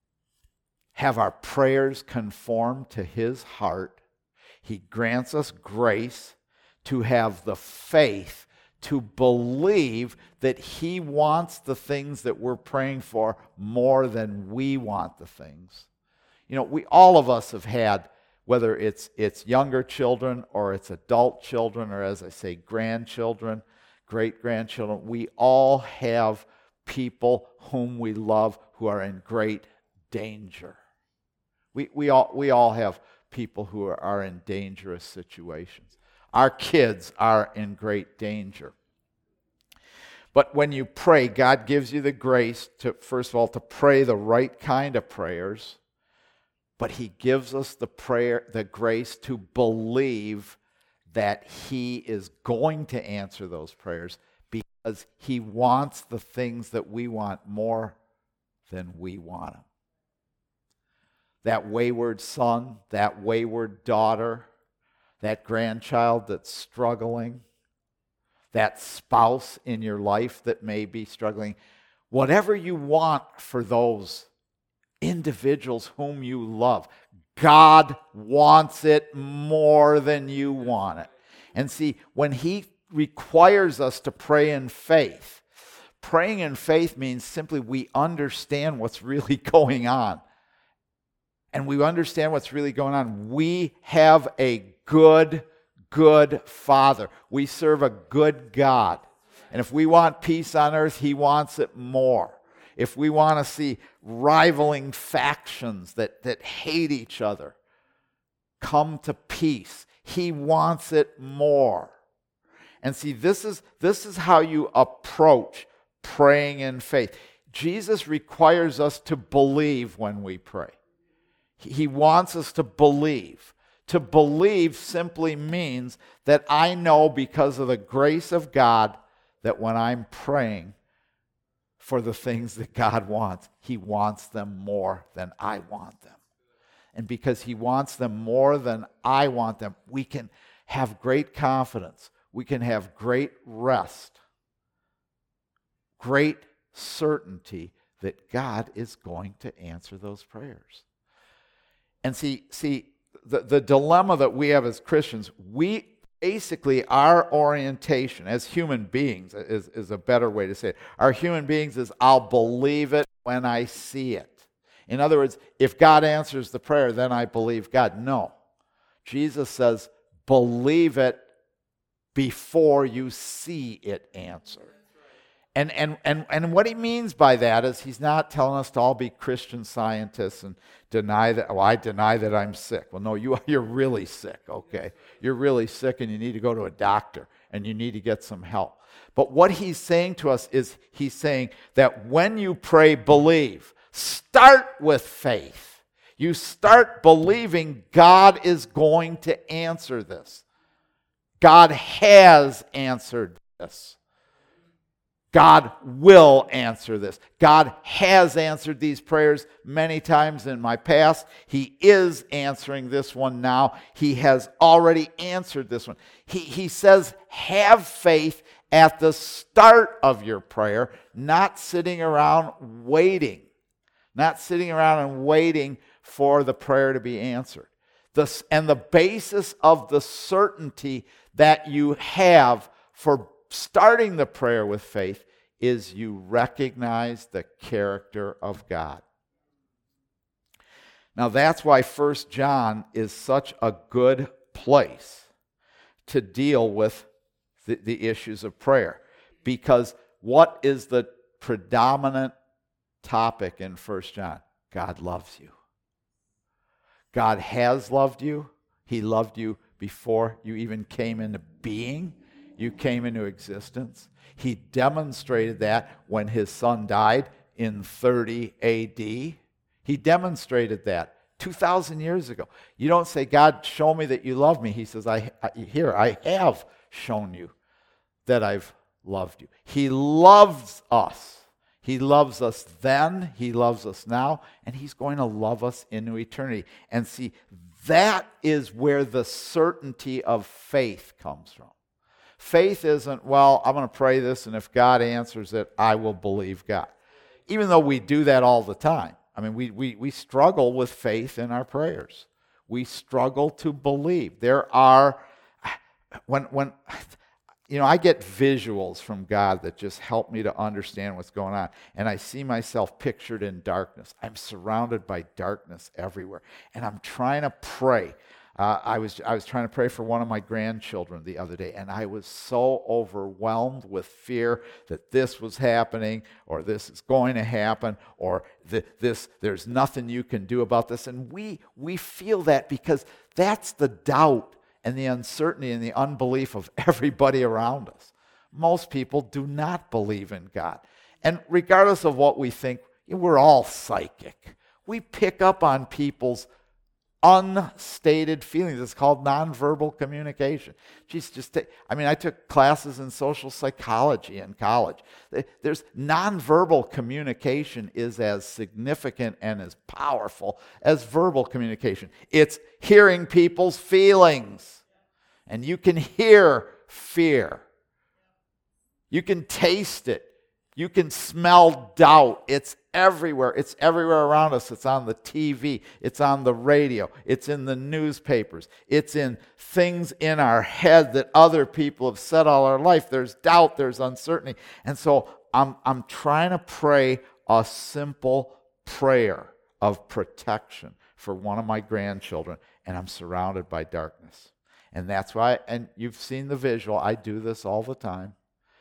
have our prayers conform to His heart. He grants us grace to have the faith to believe that He wants the things that we're praying for more than we want the things. All of us have had, whether it's younger children or it's adult children, or as I say, grandchildren, great-grandchildren, we all have people whom we love who are in great danger. We all have people who are in dangerous situations. Our kids are in great danger. But when you pray, God gives you the grace to, first of all, to pray the right kind of prayers. But He gives us the grace to believe that He is going to answer those prayers, because He wants the things that we want more than we want them. That wayward son, that wayward daughter, that grandchild that's struggling, that spouse in your life that may be struggling, whatever you want for those individuals whom you love, God wants it more than you want it. And see, when He requires us to pray in faith, praying in faith means simply we understand what's really going on. And we understand what's really going on. We have a good Father. We serve a good God. And if we want peace on earth, He wants it more. If we want to see rivaling factions that hate each other come to peace, He wants it more. And see, this is how you approach praying in faith. Jesus requires us to believe when we pray. He wants us to believe. To believe simply means that I know, because of the grace of God, that when I'm praying for the things that God wants, He wants them more than I want them. And because He wants them more than I want them, we can have great confidence. We can have great rest, great certainty that God is going to answer those prayers. And see, the dilemma that we have as Christians, we basically, our orientation as human beings is a better way to say it. Our human beings is, I'll believe it when I see it. In other words, if God answers the prayer, then I believe God. No. Jesus says, believe it before you see it answered. And what He means by that is He's not telling us to all be Christian Scientists and deny that, I deny that I'm sick. Well, no, you're really sick, okay? You're really sick and you need to go to a doctor and you need to get some help. But what He's saying to us is He's saying that when you pray, believe. Start with faith. You start believing God is going to answer this. God has answered this. God will answer this. God has answered these prayers many times in my past. He is answering this one now. He has already answered this one. He says, have faith at the start of your prayer, not sitting around waiting. Not sitting around and waiting for the prayer to be answered. And the basis of the certainty that you have for starting the prayer with faith is you recognize the character of God. Now that's why 1 John is such a good place to deal with the issues of prayer. Because what is the predominant topic in 1 John? God loves you. God has loved you. He loved you before you even came into being. You came into existence. He demonstrated that when his son died in 30 AD. He demonstrated that 2,000 years ago. You don't say, God, show me that you love me. He says, I have shown you that I've loved you. He loves us. He loves us then, he loves us now, and he's going to love us into eternity. And see, that is where the certainty of faith comes from. Faith isn't, well, I'm going to pray this, and if God answers it, I will believe God. Even though we do that all the time. I mean, we struggle with faith in our prayers. We struggle to believe. There are, I get visuals from God that just help me to understand what's going on. And I see myself pictured in darkness. I'm surrounded by darkness everywhere. And I'm trying to pray. I was trying to pray for one of my grandchildren the other day, and I was so overwhelmed with fear that this was happening, or this is going to happen, or there's nothing you can do about this. And we feel that because that's the doubt and the uncertainty and the unbelief of everybody around us. Most people do not believe in God. And regardless of what we think, we're all psychic. We pick up on people's unstated feelings. It's called nonverbal communication. I took classes in social psychology in college. There's nonverbal communication is as significant and as powerful as verbal communication. It's hearing people's feelings. And you can hear fear. You can taste it. You can smell doubt. It's everywhere. It's everywhere around us. It's on the TV. It's on the radio. It's in the newspapers. It's in things in our head that other people have said all our life. There's doubt. There's uncertainty. And so I'm trying to pray a simple prayer of protection for one of my grandchildren, and I'm surrounded by darkness. And that's why, and you've seen the visual, I do this all the time.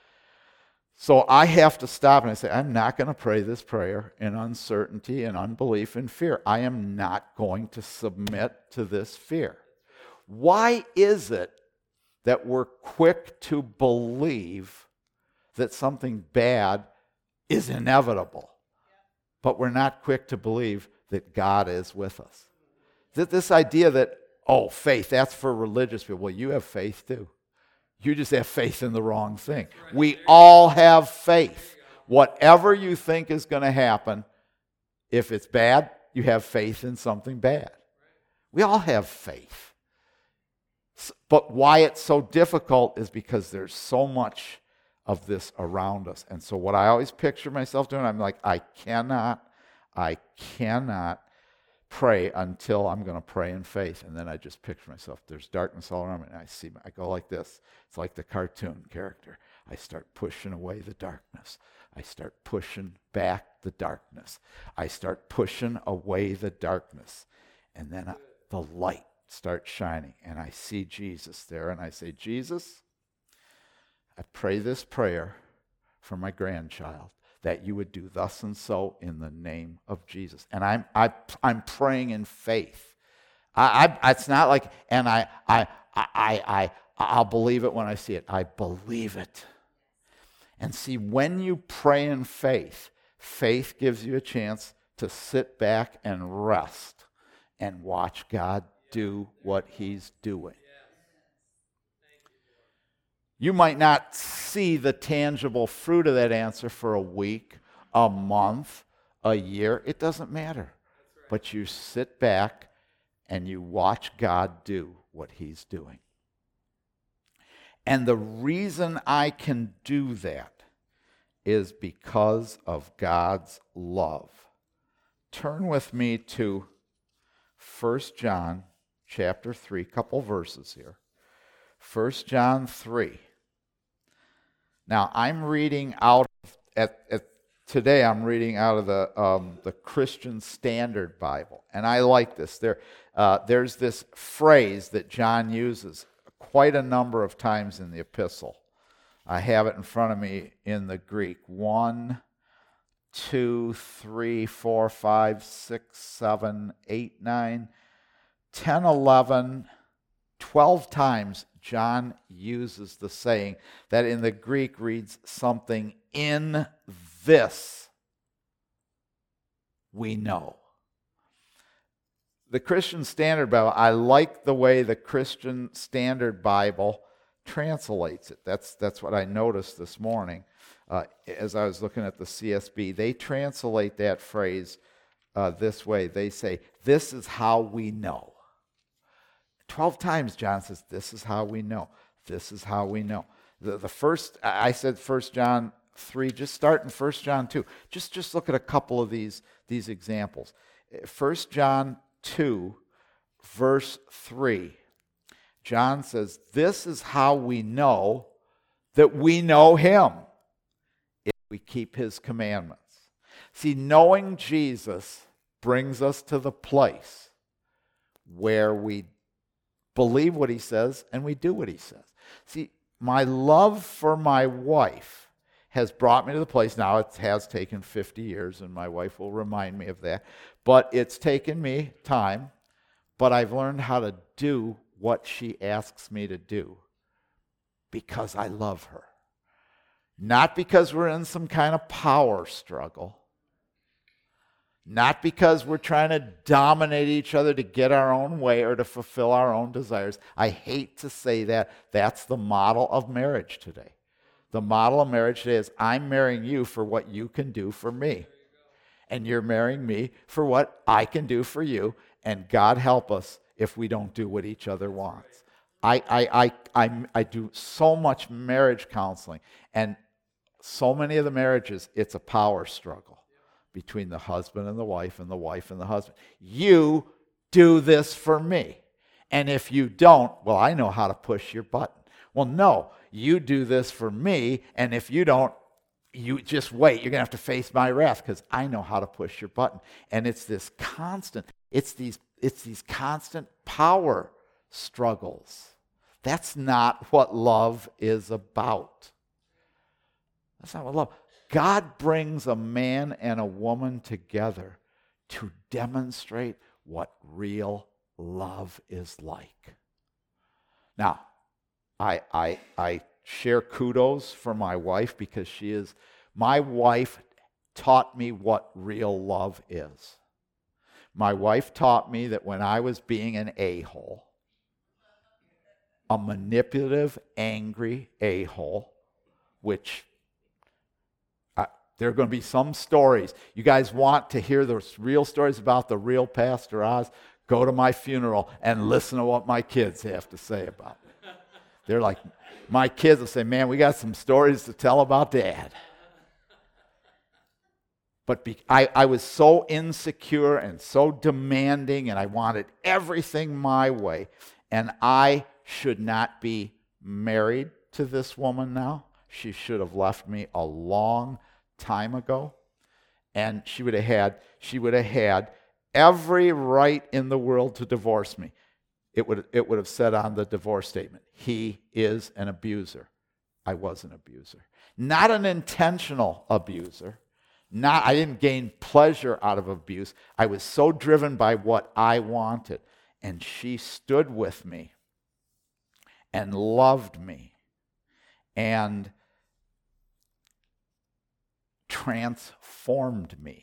So I have to stop and I say, I'm not going to pray this prayer in uncertainty and unbelief and fear. I am not going to submit to this fear. Why is it that we're quick to believe that something bad is inevitable, but we're not quick to believe that God is with us? This idea that, faith, that's for religious people. Well, you have faith too. You just have faith in the wrong thing. We all have faith. Whatever you think is going to happen, if it's bad, you have faith in something bad. We all have faith. But why it's so difficult is because there's so much of this around us. And so what I always picture myself doing, I'm like, I cannot pray until I'm going to pray in faith. And then I just picture myself. There's darkness all around me. And I go like this. It's like the cartoon character. I start pushing away the darkness. I start pushing back the darkness. I start pushing away the darkness. And then the light starts shining. And I see Jesus there. And I say, Jesus, I pray this prayer for my grandchild, that you would do thus and so in the name of Jesus. And I'm praying in faith. It's not like, and I'll believe it when I see it. I believe it. And see, when you pray in faith, faith gives you a chance to sit back and rest and watch God do what he's doing. You might not see the tangible fruit of that answer for a week, a month, a year. It doesn't matter. But you sit back and you watch God do what he's doing. And the reason I can do that is because of God's love. Turn with me to 1 John chapter 3, couple verses here. 1 John 3. Now, I'm reading out today. I'm reading out of the Christian Standard Bible, and I like this. There's this phrase that John uses quite a number of times in the epistle. I have it in front of me in the Greek. 1, 2, 3, 4, 5, 6, 7, 8, 9, 10, 11, 12 times John uses the saying that in the Greek reads something, in this we know. The Christian Standard Bible, I like the way the Christian Standard Bible translates it. That's what I noticed this morning as I was looking at the CSB. They translate that phrase this way. They say, this is how we know. 12 times John says, this is how we know. This is how we know. The first, I said 1 John 3, just start in 1 John 2. Just look at a couple of these examples. 1 John 2, verse 3. John says, this is how we know that we know him, if we keep his commandments. See, knowing Jesus brings us to the place where we believe what he says and we do what he says. See, my love for my wife has brought me to the place, now it has taken 50 years, and my wife will remind me of that, but it's taken me time, but I've learned how to do what she asks me to do because I love her. Not because we're in some kind of power struggle. Not because we're trying to dominate each other to get our own way or to fulfill our own desires. I hate to say that. That's the model of marriage today. The model of marriage today is I'm marrying you for what you can do for me. And you're marrying me for what I can do for you. And God help us if we don't do what each other wants. I do so much marriage counseling. And so many of the marriages, it's a power struggle between the husband and the wife and the husband. You do this for me. And if you don't, well, I know how to push your button. Well, no, you do this for me, and if you don't, you just wait. You're going to have to face my wrath because I know how to push your button. And it's this constant, it's these constant power struggles. That's not what love is about. That's not what love. God brings a man and a woman together to demonstrate what real love is like. Now, I share kudos for my wife because my wife taught me what real love is. My wife taught me that when I was being an a-hole, a manipulative, angry a-hole, which there are going to be some stories. You guys want to hear the real stories about the real Pastor Oz? Go to my funeral and listen to what my kids have to say about it. They're like, my kids will say, man, we got some stories to tell about Dad. But I was so insecure and so demanding, and I wanted everything my way. And I should not be married to this woman now. She should have left me a long time ago, and she would have had every right in the world to divorce me. It would have said on the divorce statement, he is an abuser. I was an abuser. Not an intentional abuser. I didn't gain pleasure out of abuse. I was so driven by what I wanted, and she stood with me and loved me and transformed me.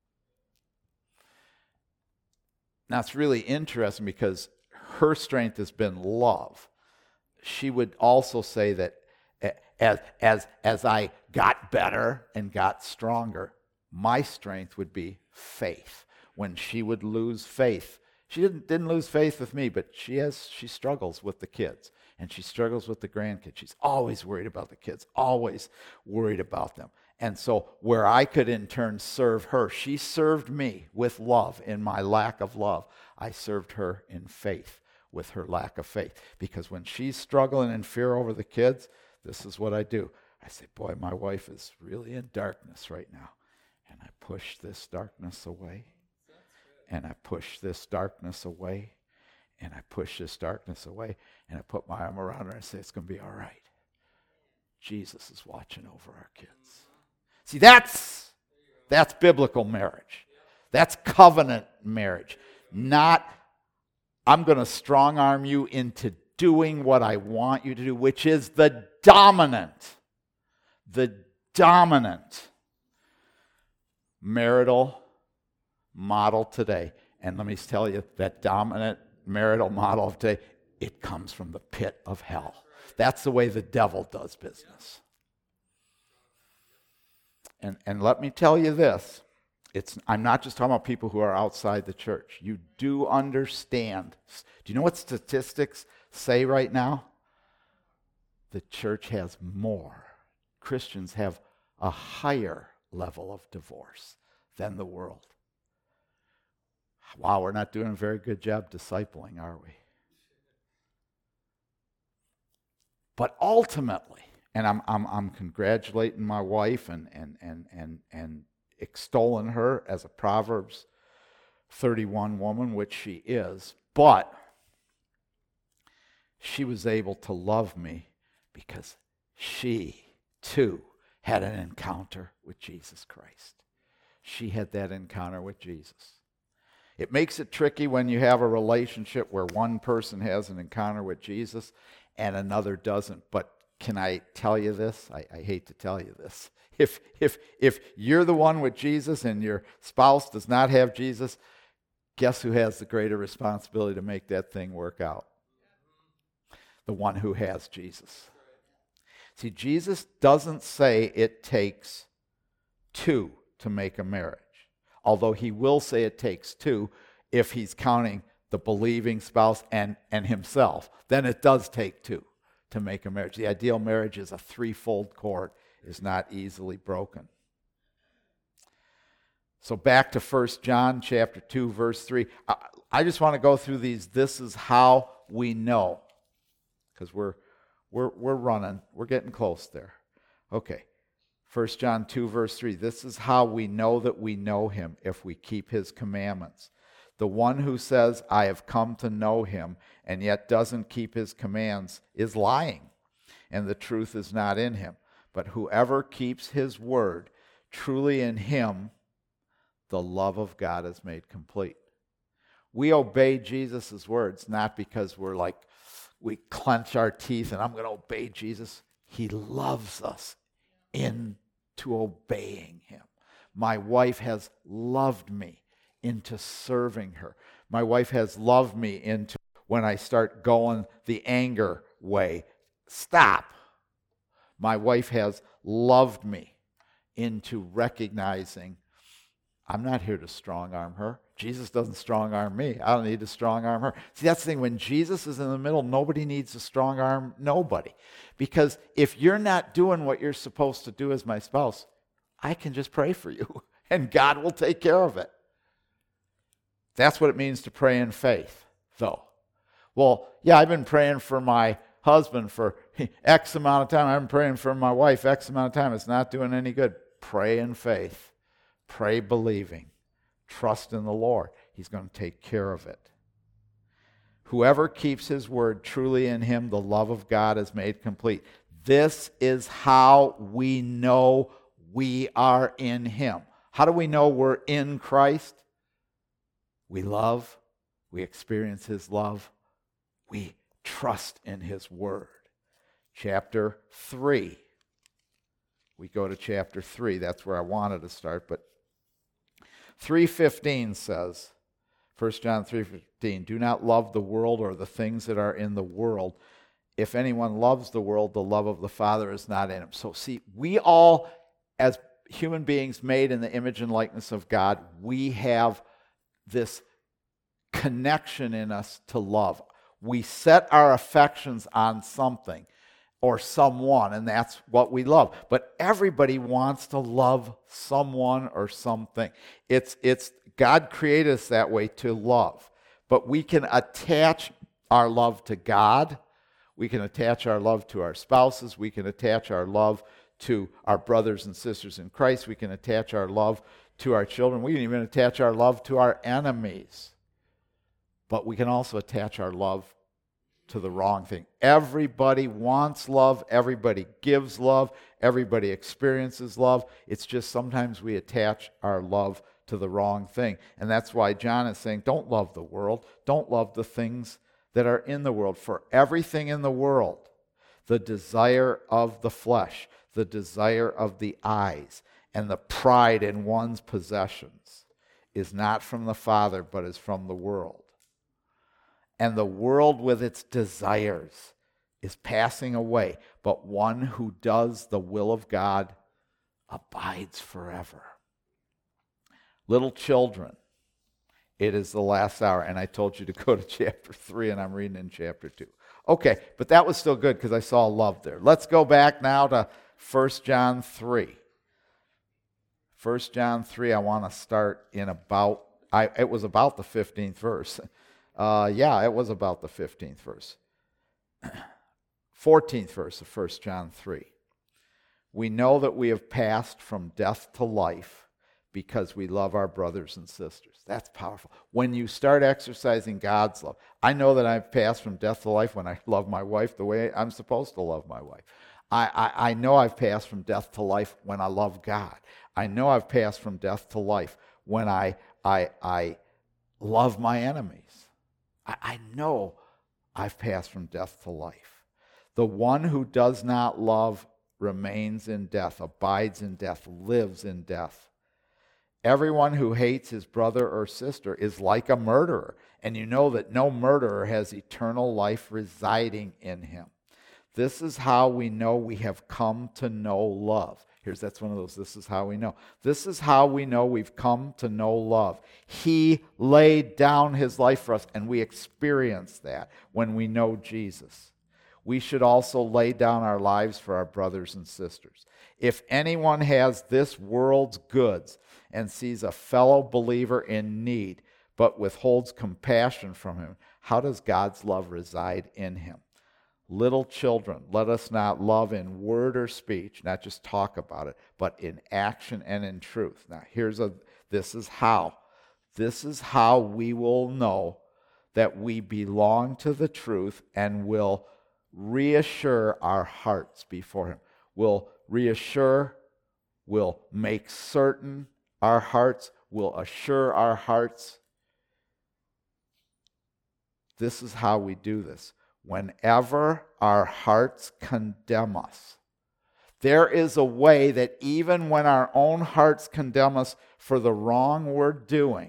Now, it's really interesting because her strength has been love. She would also say that As I got better and got stronger, my strength would be faith. When she would lose faith, she didn't lose faith with me, but she struggles with the kids, and she struggles with the grandkids. She's always worried about the kids, always worried about them. And so where I could in turn serve her, she served me with love in my lack of love. I served her in faith with her lack of faith. Because when she's struggling in fear over the kids, this is what I do. I say, boy, my wife is really in darkness right now. And I push this darkness away. And I push this darkness away. And I push this darkness away. And I put my arm around her and say, it's going to be all right. Jesus is watching over our kids. See, that's biblical marriage. That's covenant marriage. Not, I'm going to strong arm you into doing what I want you to do, which is the dominant marital model today. And let me tell you, that dominant marital model of today, it comes from the pit of hell. That's the way the devil does business. And let me tell you this, I'm not just talking about people who are outside the church. You do understand. Do you know what statistics say right now? The church has more. Christians have a higher level of divorce than the world. Wow, we're not doing a very good job discipling, are we? But ultimately, and I'm congratulating my wife and extolling her as a Proverbs 31 woman, which she is, but she was able to love me because she too had an encounter with Jesus Christ. She had that encounter with Jesus. It makes it tricky when you have a relationship where one person has an encounter with Jesus and another doesn't. But can I tell you this? I hate to tell you this. If you're the one with Jesus and your spouse does not have Jesus, guess who has the greater responsibility to make that thing work out? The one who has Jesus. See, Jesus doesn't say it takes two to make a marriage. Although he will say it takes two if he's counting the believing spouse and himself. Then it does take two to make a marriage. The ideal marriage is a threefold cord, is not easily broken. So back to 1 John chapter 2, verse 3. I just want to go through these. This is how we know. Because we're running. We're getting close there. Okay. 1 John 2, verse 3. This is how we know that we know him, if we keep his commandments. The one who says, I have come to know him, and yet doesn't keep his commands, is lying, and the truth is not in him. But whoever keeps his word, truly in him, the love of God is made complete. We obey Jesus' words, not because we clench our teeth and I'm going to obey Jesus. He loves us into obeying him. My wife has loved me into serving her. My wife has loved me into when I start going the anger way. Stop. My wife has loved me into recognizing I'm not here to strong arm her. Jesus doesn't strong arm me. I don't need to strong arm her. See, that's the thing. When Jesus is in the middle, nobody needs to strong arm nobody. Because if you're not doing what you're supposed to do as my spouse, I can just pray for you, and God will take care of it. That's what it means to pray in faith, though. Well, yeah, I've been praying for my husband for X amount of time. I've been praying for my wife X amount of time. It's not doing any good. Pray in faith. Pray believing. Trust in the Lord. He's going to take care of it. Whoever keeps his word, truly in him the love of God is made complete. This is how we know we are in him. How do we know we're in Christ? We love. We experience his love. We trust in his word. Chapter 3. We go to chapter 3. That's where I wanted to start, but 3:15 says, 1 John 3:15, do not love the world or the things that are in the world. If anyone loves the world, the love of the Father is not in him. So see, we all, as human beings made in the image and likeness of God, we have this connection in us to love. We set our affections on something or someone, and that's what we love. But everybody wants to love someone or something. It's God created us that way to love. But we can attach our love to God. We can attach our love to our spouses. We can attach our love to our brothers and sisters in Christ. We can attach our love to our children. We can even attach our love to our enemies. But we can also attach our love to the wrong thing. Everybody wants love. Everybody gives love. Everybody experiences love. It's just sometimes we attach our love to the wrong thing. And that's why John is saying, don't love the world. Don't love the things that are in the world. For everything in the world, the desire of the flesh, the desire of the eyes, and the pride in one's possessions is not from the Father, but is from the world. And the world with its desires is passing away, but one who does the will of God abides forever. Little children, it is the last hour, and I told you to go to chapter 3, and I'm reading in chapter 2. Okay, but that was still good because I saw love there. Let's go back now to 1 John 3. 1 John 3, I want to start in it was about the 15th verse. It was about the 15th verse. 14th verse of 1 John 3. We know that we have passed from death to life because we love our brothers and sisters. That's powerful. When you start exercising God's love, I know that I've passed from death to life when I love my wife the way I'm supposed to love my wife. I know I've passed from death to life when I love God. I know I've passed from death to life when I love my enemies. I know I've passed from death to life. The one who does not love remains in death, abides in death, lives in death. Everyone who hates his brother or sister is like a murderer, and you know that no murderer has eternal life residing in him. This is how we know we have come to know love. That's one of those, this is how we know. This is how we know we've come to know love. He laid down his life for us, and we experience that when we know Jesus. We should also lay down our lives for our brothers and sisters. If anyone has this world's goods and sees a fellow believer in need, but withholds compassion from him, how does God's love reside in him? Little children, let us not love in word or speech, not just talk about it, but in action and in truth. Now, this is how we will know that we belong to the truth and will reassure our hearts before him. Will make certain our hearts, will assure our hearts. This is how we do this. Whenever our hearts condemn us, there is a way that even when our own hearts condemn us for the wrong we're doing,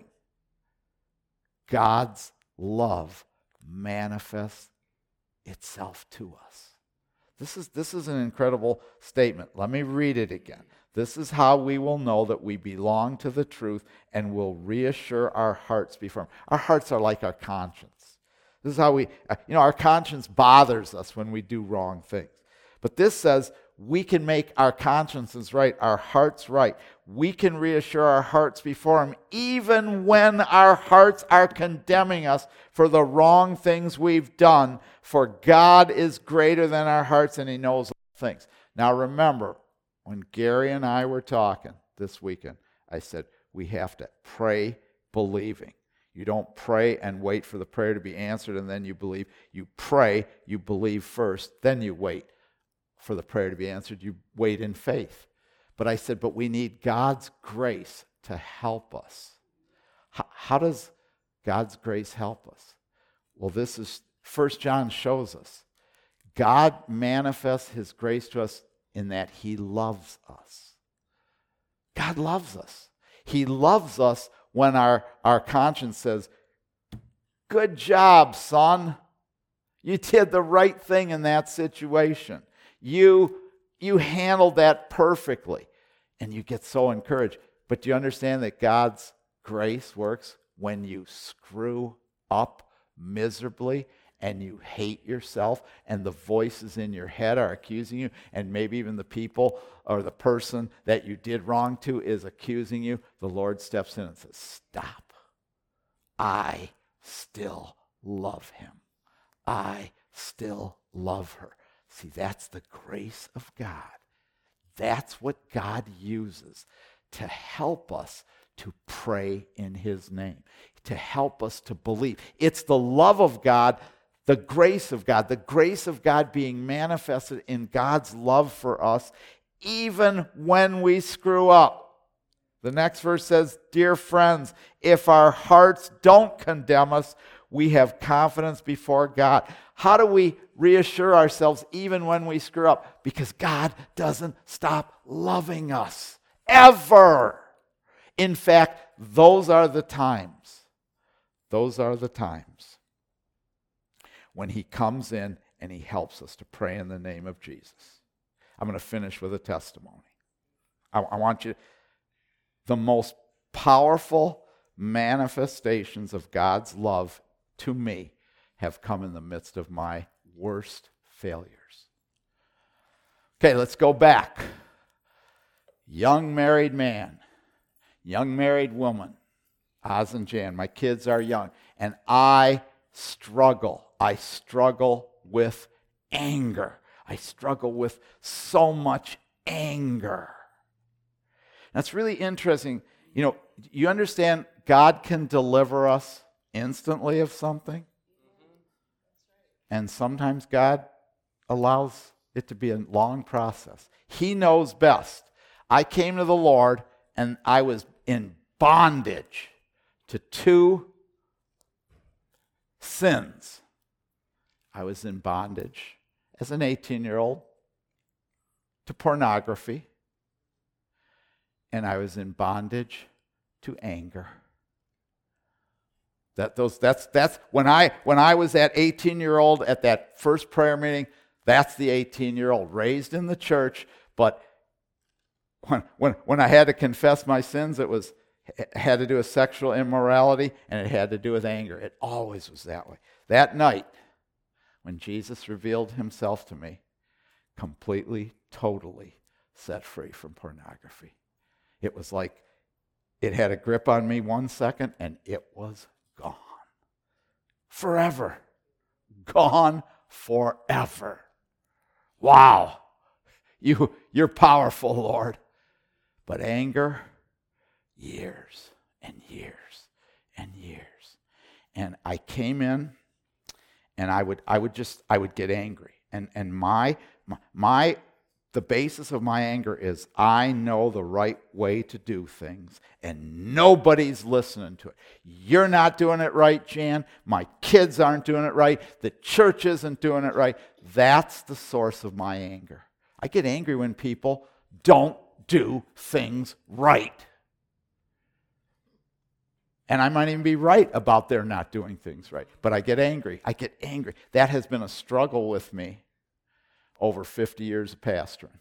God's love manifests itself to us. This is an incredible statement. Let me read it again. This is how we will know that we belong to the truth and will reassure our hearts before him. Our hearts are like our conscience. This is how our conscience bothers us when we do wrong things. But this says we can make our consciences right, our hearts right. We can reassure our hearts before him even when our hearts are condemning us for the wrong things we've done. For God is greater than our hearts and he knows all things. Now remember, when Gary and I were talking this weekend, I said we have to pray believing. You don't pray and wait for the prayer to be answered and then you believe. You pray, you believe first, then you wait for the prayer to be answered. You wait in faith. But I said, but we need God's grace to help us. How does God's grace help us? Well, this is 1 John shows us. God manifests his grace to us in that he loves us. God loves us. He loves us when our conscience says, good job, son. You did the right thing in that situation. You handled that perfectly. And you get so encouraged. But do you understand that God's grace works when you screw up miserably and you hate yourself and the voices in your head are accusing you, and maybe even the people or the person that you did wrong to is accusing you? The Lord steps in and says, stop. I still love him. I still love her. See, that's the grace of God. That's what God uses to help us to pray in his name, to help us to believe. It's the love of God, the grace of God being manifested in God's love for us, even when we screw up. The next verse says, dear friends, if our hearts don't condemn us, we have confidence before God. How do we reassure ourselves even when we screw up? Because God doesn't stop loving us, ever. In fact, those are the times when he comes in and he helps us to pray in the name of Jesus. I'm going to finish with a testimony. I want you, the most powerful manifestations of God's love to me have come in the midst of my worst failures. Okay, let's go back. Young married man, young married woman, Oz and Jan, my kids are young, and I struggle with anger. I struggle with so much anger. That's really interesting. You know, you understand God can deliver us instantly of something. And sometimes God allows it to be a long process. He knows best. I came to the Lord and I was in bondage to two sins. I was in bondage as an 18-year-old to pornography. And I was in bondage to anger. That's when I was that 18-year-old at that first prayer meeting. That's the 18-year-old raised in the church, but when I had to confess my sins, it had to do with sexual immorality and it had to do with anger. It always was that way. That night, when Jesus revealed himself to me, completely, totally set free from pornography. It was like it had a grip on me 1 second and it was gone. Forever. Gone forever. Wow. You're powerful, Lord. But anger, years and years and years. And I came in and I would get angry. And the basis of my anger is I know the right way to do things, and nobody's listening to it. You're not doing it right, Jan. My kids aren't doing it right. The church isn't doing it right. That's the source of my anger. I get angry when people don't do things right. And I might even be right about their not doing things right, but I get angry. That has been a struggle with me over 50 years of pastoring,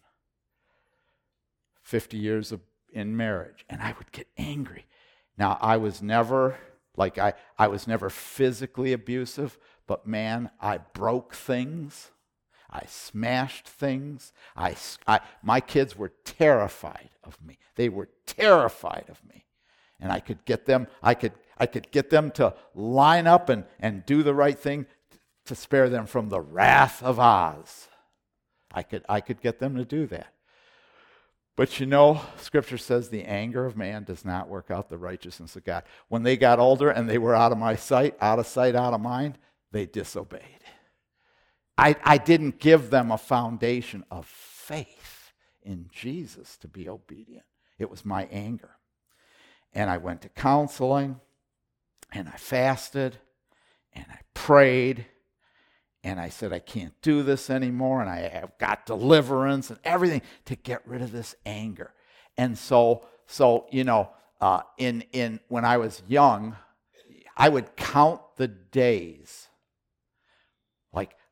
50 years in marriage, and I would get angry. Now, I was never physically abusive, but man, I broke things. I smashed things. My kids were terrified of me. They were terrified of me. And I could get them to line up and do the right thing to spare them from the wrath of Oz. I could get them to do that. But you know, Scripture says the anger of man does not work out the righteousness of God. When they got older and they were out of my sight, out of mind, they disobeyed. I didn't give them a foundation of faith in Jesus to be obedient. It was my anger. And I went to counseling, and I fasted, and I prayed, and I said, I can't do this anymore, and I have got deliverance and everything to get rid of this anger. And so you know, when I was young, I would count the days.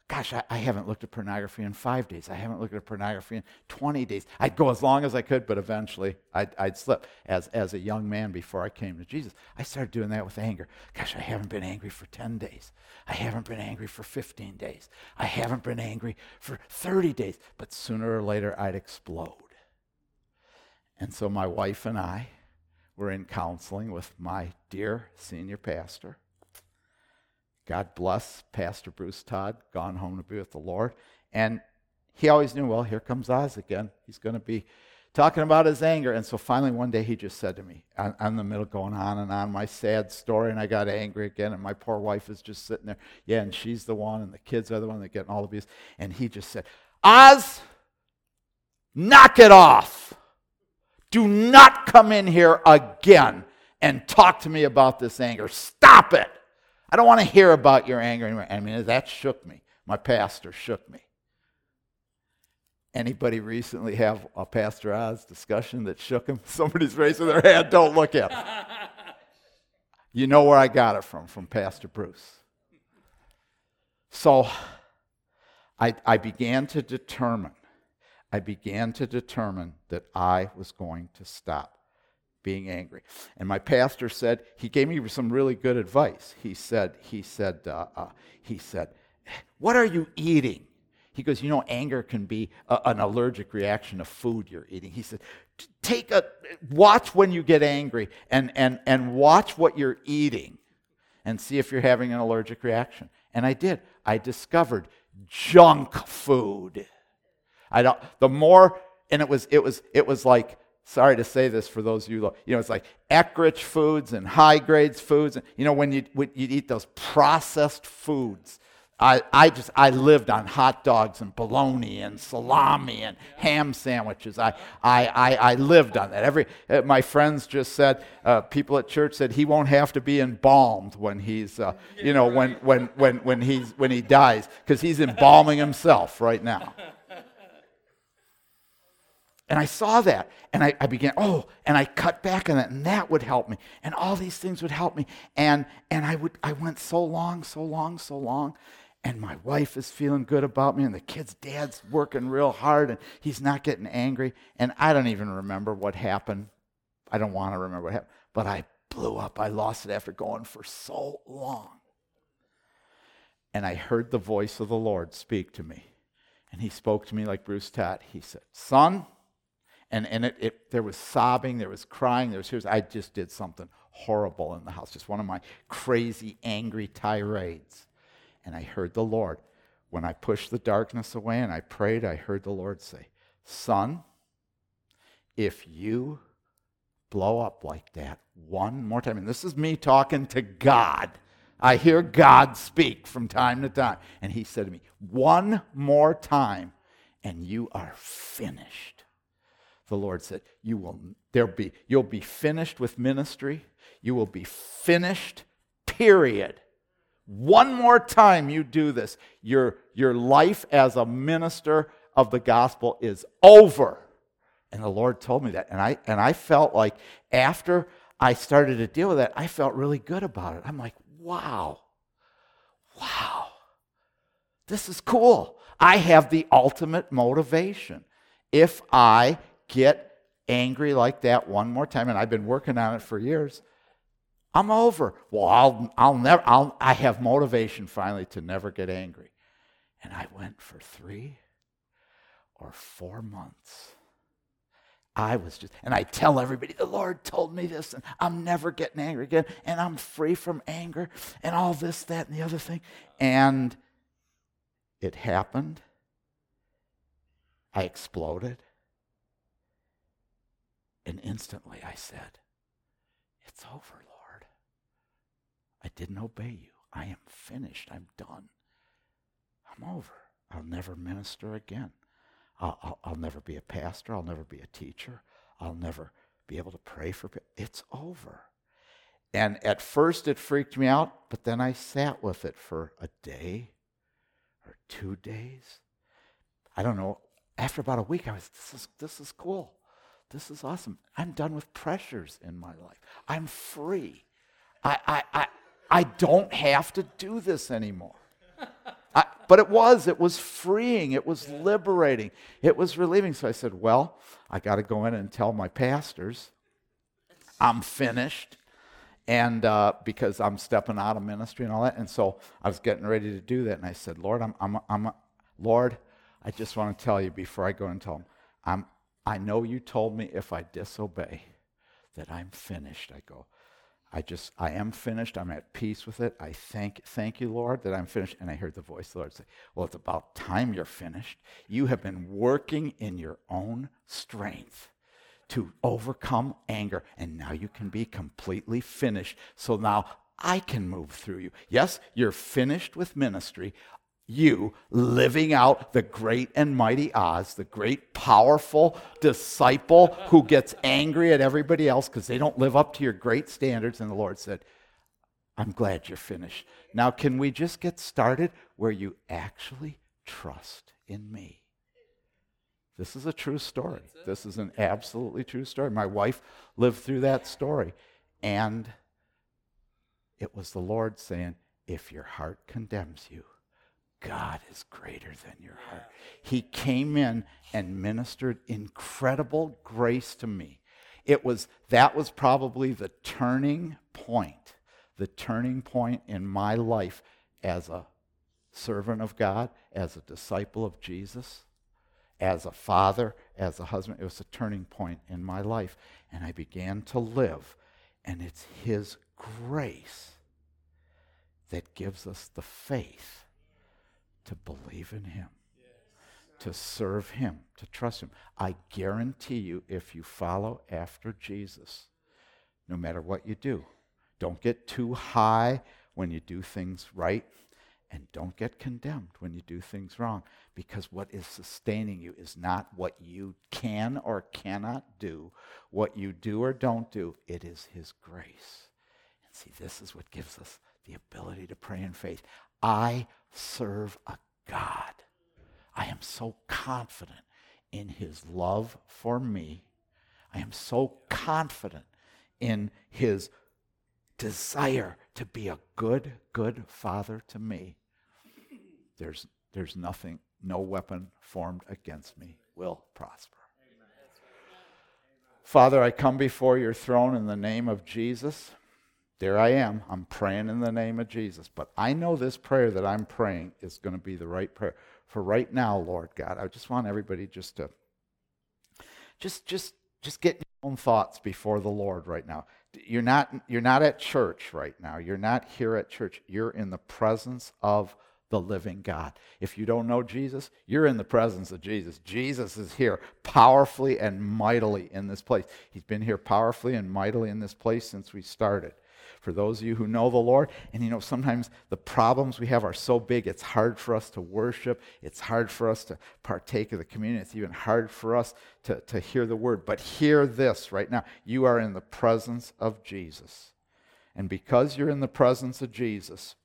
Gosh, I haven't looked at pornography in 5 days. I haven't looked at pornography in 20 days. I'd go as long as I could, but eventually I'd slip. As a young man before I came to Jesus, I started doing that with anger. Gosh, I haven't been angry for 10 days. I haven't been angry for 15 days. I haven't been angry for 30 days. But sooner or later, I'd explode. And so my wife and I were in counseling with my dear senior pastor. God bless Pastor Bruce Todd, gone home to be with the Lord. And he always knew, well, here comes Oz again. He's going to be talking about his anger. And so finally one day he just said to me, I'm in the middle going on and on, my sad story, and I got angry again, and my poor wife is just sitting there. Yeah, and she's the one, and the kids are the one that getting all the abuse. And he just said, Oz, knock it off. Do not come in here again and talk to me about this anger. Stop it. I don't want to hear about your anger anymore. I mean, that shook me. My pastor shook me. Anybody recently have a Pastor Oz discussion that shook him? Somebody's raising their hand. Don't look at him. You know where I got it from Pastor Bruce. So I began to determine that I was going to stop being angry. And my pastor said, he gave me some really good advice. He said, what are you eating? He goes, anger can be an allergic reaction to food you're eating. He said, watch when you get angry and watch what you're eating and see if you're having an allergic reaction. And I did. I discovered junk food. It was like, sorry to say this for those of you, it's like Eckrich foods and high grades foods. And, when you eat those processed foods, I lived on hot dogs and bologna and salami and ham sandwiches. I lived on that. My friends just said, people at church said he won't have to be embalmed when he's, when he dies, because he's embalming himself right now. And I saw that, and I began, and I cut back on that, and that would help me, and all these things would help me, and I went so long, and my wife is feeling good about me, and the kid's dad's working real hard, and he's not getting angry, and I don't even remember what happened. I don't want to remember what happened, but I blew up. I lost it after going for so long. And I heard the voice of the Lord speak to me, and he spoke to me like Bruce Todd. He said, son, and there was sobbing, there was crying, there was tears. I just did something horrible in the house, just one of my crazy, angry tirades. And I heard the Lord. When I pushed the darkness away and I prayed, I heard the Lord say, son, if you blow up like that one more time, and this is me talking to God. I hear God speak from time to time. And he said to me, one more time, and you are finished. The Lord said, you'll be finished with ministry. You will be finished, period. One more time you do this, your life as a minister of the gospel is over. And the Lord told me that. And I felt like after I started to deal with that, I felt really good about it. I'm like, wow, this is cool. I have the ultimate motivation. If I get angry like that one more time, and I've been working on it for years, I'm over. Well, I have motivation finally to never get angry. And I went for 3 or 4 months. And I tell everybody, the Lord told me this, and I'm never getting angry again, and I'm free from anger, and all this, that, and the other thing. And it happened. I exploded. And instantly I said, it's over, Lord. I didn't obey you. I am finished. I'm done. I'm over. I'll never minister again. I'll never be a pastor. I'll never be a teacher. I'll never be able to pray for people. It's over. And at first it freaked me out, but then I sat with it for a day or 2 days. I don't know. After about a week, I was, this is cool. This is awesome. I'm done with pressures in my life. I'm free. I don't have to do this anymore. But it was freeing. It was liberating. It was relieving. So I said, well, I got to go in and tell my pastors I'm finished. And because I'm stepping out of ministry and all that. And so I was getting ready to do that. And I said, Lord, Lord, I just want to tell you before I go and tell them, I know you told me if I disobey that I'm finished. I go, I am finished. I'm at peace with it. I thank you, Lord, that I'm finished. And I heard the voice of the Lord say, well, it's about time you're finished. You have been working in your own strength to overcome anger, and now you can be completely finished. So now I can move through you. Yes, you're finished with ministry. You living out the great and mighty Oz, the great powerful disciple who gets angry at everybody else because they don't live up to your great standards. And the Lord said, I'm glad you're finished. Now can we just get started where you actually trust in me? This is a true story. This is an absolutely true story. My wife lived through that story. And it was the Lord saying, if your heart condemns you, God is greater than your heart. He came in and ministered incredible grace to me. That was probably the turning point in my life as a servant of God, as a disciple of Jesus, as a father, as a husband. It was a turning point in my life. And I began to live. And it's His grace that gives us the faith to believe in Him, to serve Him, to trust Him. I guarantee you, if you follow after Jesus, no matter what you do, don't get too high when you do things right, and don't get condemned when you do things wrong, because what is sustaining you is not what you can or cannot do, what you do or don't do. It is His grace. And see, this is what gives us the ability to pray in faith. I serve a God. I am so confident in His love for me. I am so confident in His desire to be a good Father to me. There's nothing, no weapon formed against me will prosper. Father, I come before your throne in the name of Jesus. There I am. I'm praying in the name of Jesus. But I know this prayer that I'm praying is going to be the right prayer. For right now, Lord God, I just want everybody just to get your own thoughts before the Lord right now. You're not at church right now. You're not here at church. You're in the presence of the living God. If you don't know Jesus, you're in the presence of Jesus. Jesus is here powerfully and mightily in this place. He's been here powerfully and mightily in this place since we started. For those of you who know the Lord, and sometimes the problems we have are so big, it's hard for us to worship. It's hard for us to partake of the communion. It's even hard for us to hear the word. But hear this right now. You are in the presence of Jesus. And because you're in the presence of Jesus,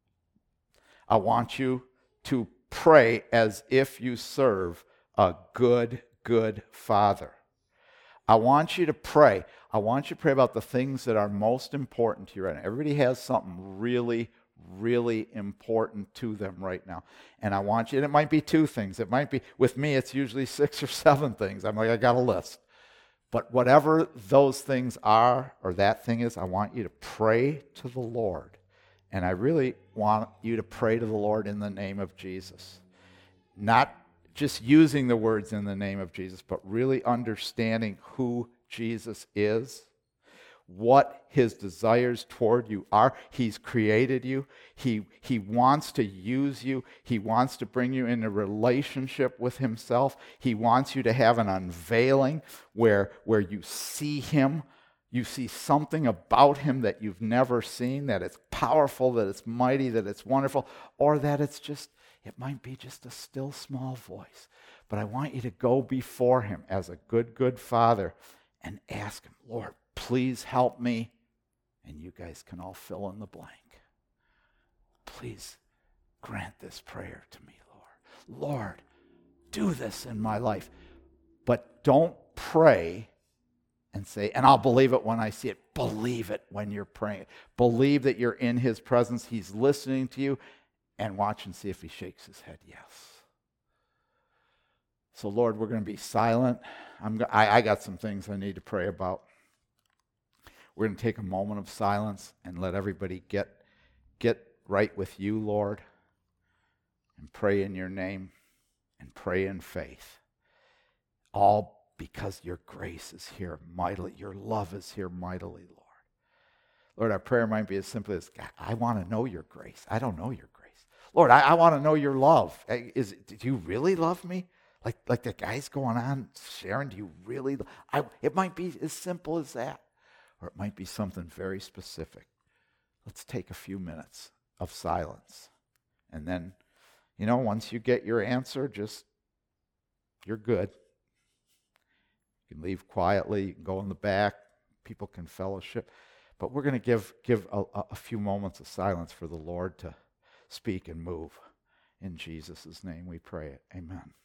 I want you to pray as if you serve a good Father. I want you to pray. I want you to pray about the things that are most important to you right now. Everybody has something really, really important to them right now. And I want you, and it might be 2 things. It might be, with me, it's usually 6 or 7 things. I'm like, I got a list. But whatever those things are, or that thing is, I want you to pray to the Lord. And I really want you to pray to the Lord in the name of Jesus. Not just using the words in the name of Jesus, but really understanding who Jesus is, what His desires toward you are. He's created you. He wants to use you. He wants to bring you in a relationship with Himself. He wants you to have an unveiling where you see Him. You see something about Him that you've never seen, that it's powerful, that it's mighty, that it's wonderful, or that it might be just a still small voice. But I want you to go before Him as a good Father and ask Him, Lord, please help me. And you guys can all fill in the blank. Please grant this prayer to me, Lord. Lord, do this in my life. But don't pray and say, and I'll believe it when I see it. Believe it when you're praying. Believe that you're in His presence. He's listening to you. and watch and see if he shakes his head yes. So, Lord, we're going to be silent. I got some things I need to pray about. We're going to take a moment of silence and let everybody get right with you, Lord, and pray in your name and pray in faith. All because your grace is here mightily. Your love is here mightily, Lord. Lord, our prayer might be as simple as, God, I want to know your grace. I don't know your grace. Lord, I want to know your love. Do you really love me? Like the guy's going on sharing, do you really? It might be as simple as that, or it might be something very specific. Let's take a few minutes of silence. And then, once you get your answer, you're good. You can leave quietly, you can go in the back, people can fellowship. But we're going to give a few moments of silence for the Lord to speak and move. In Jesus' name we pray it. Amen.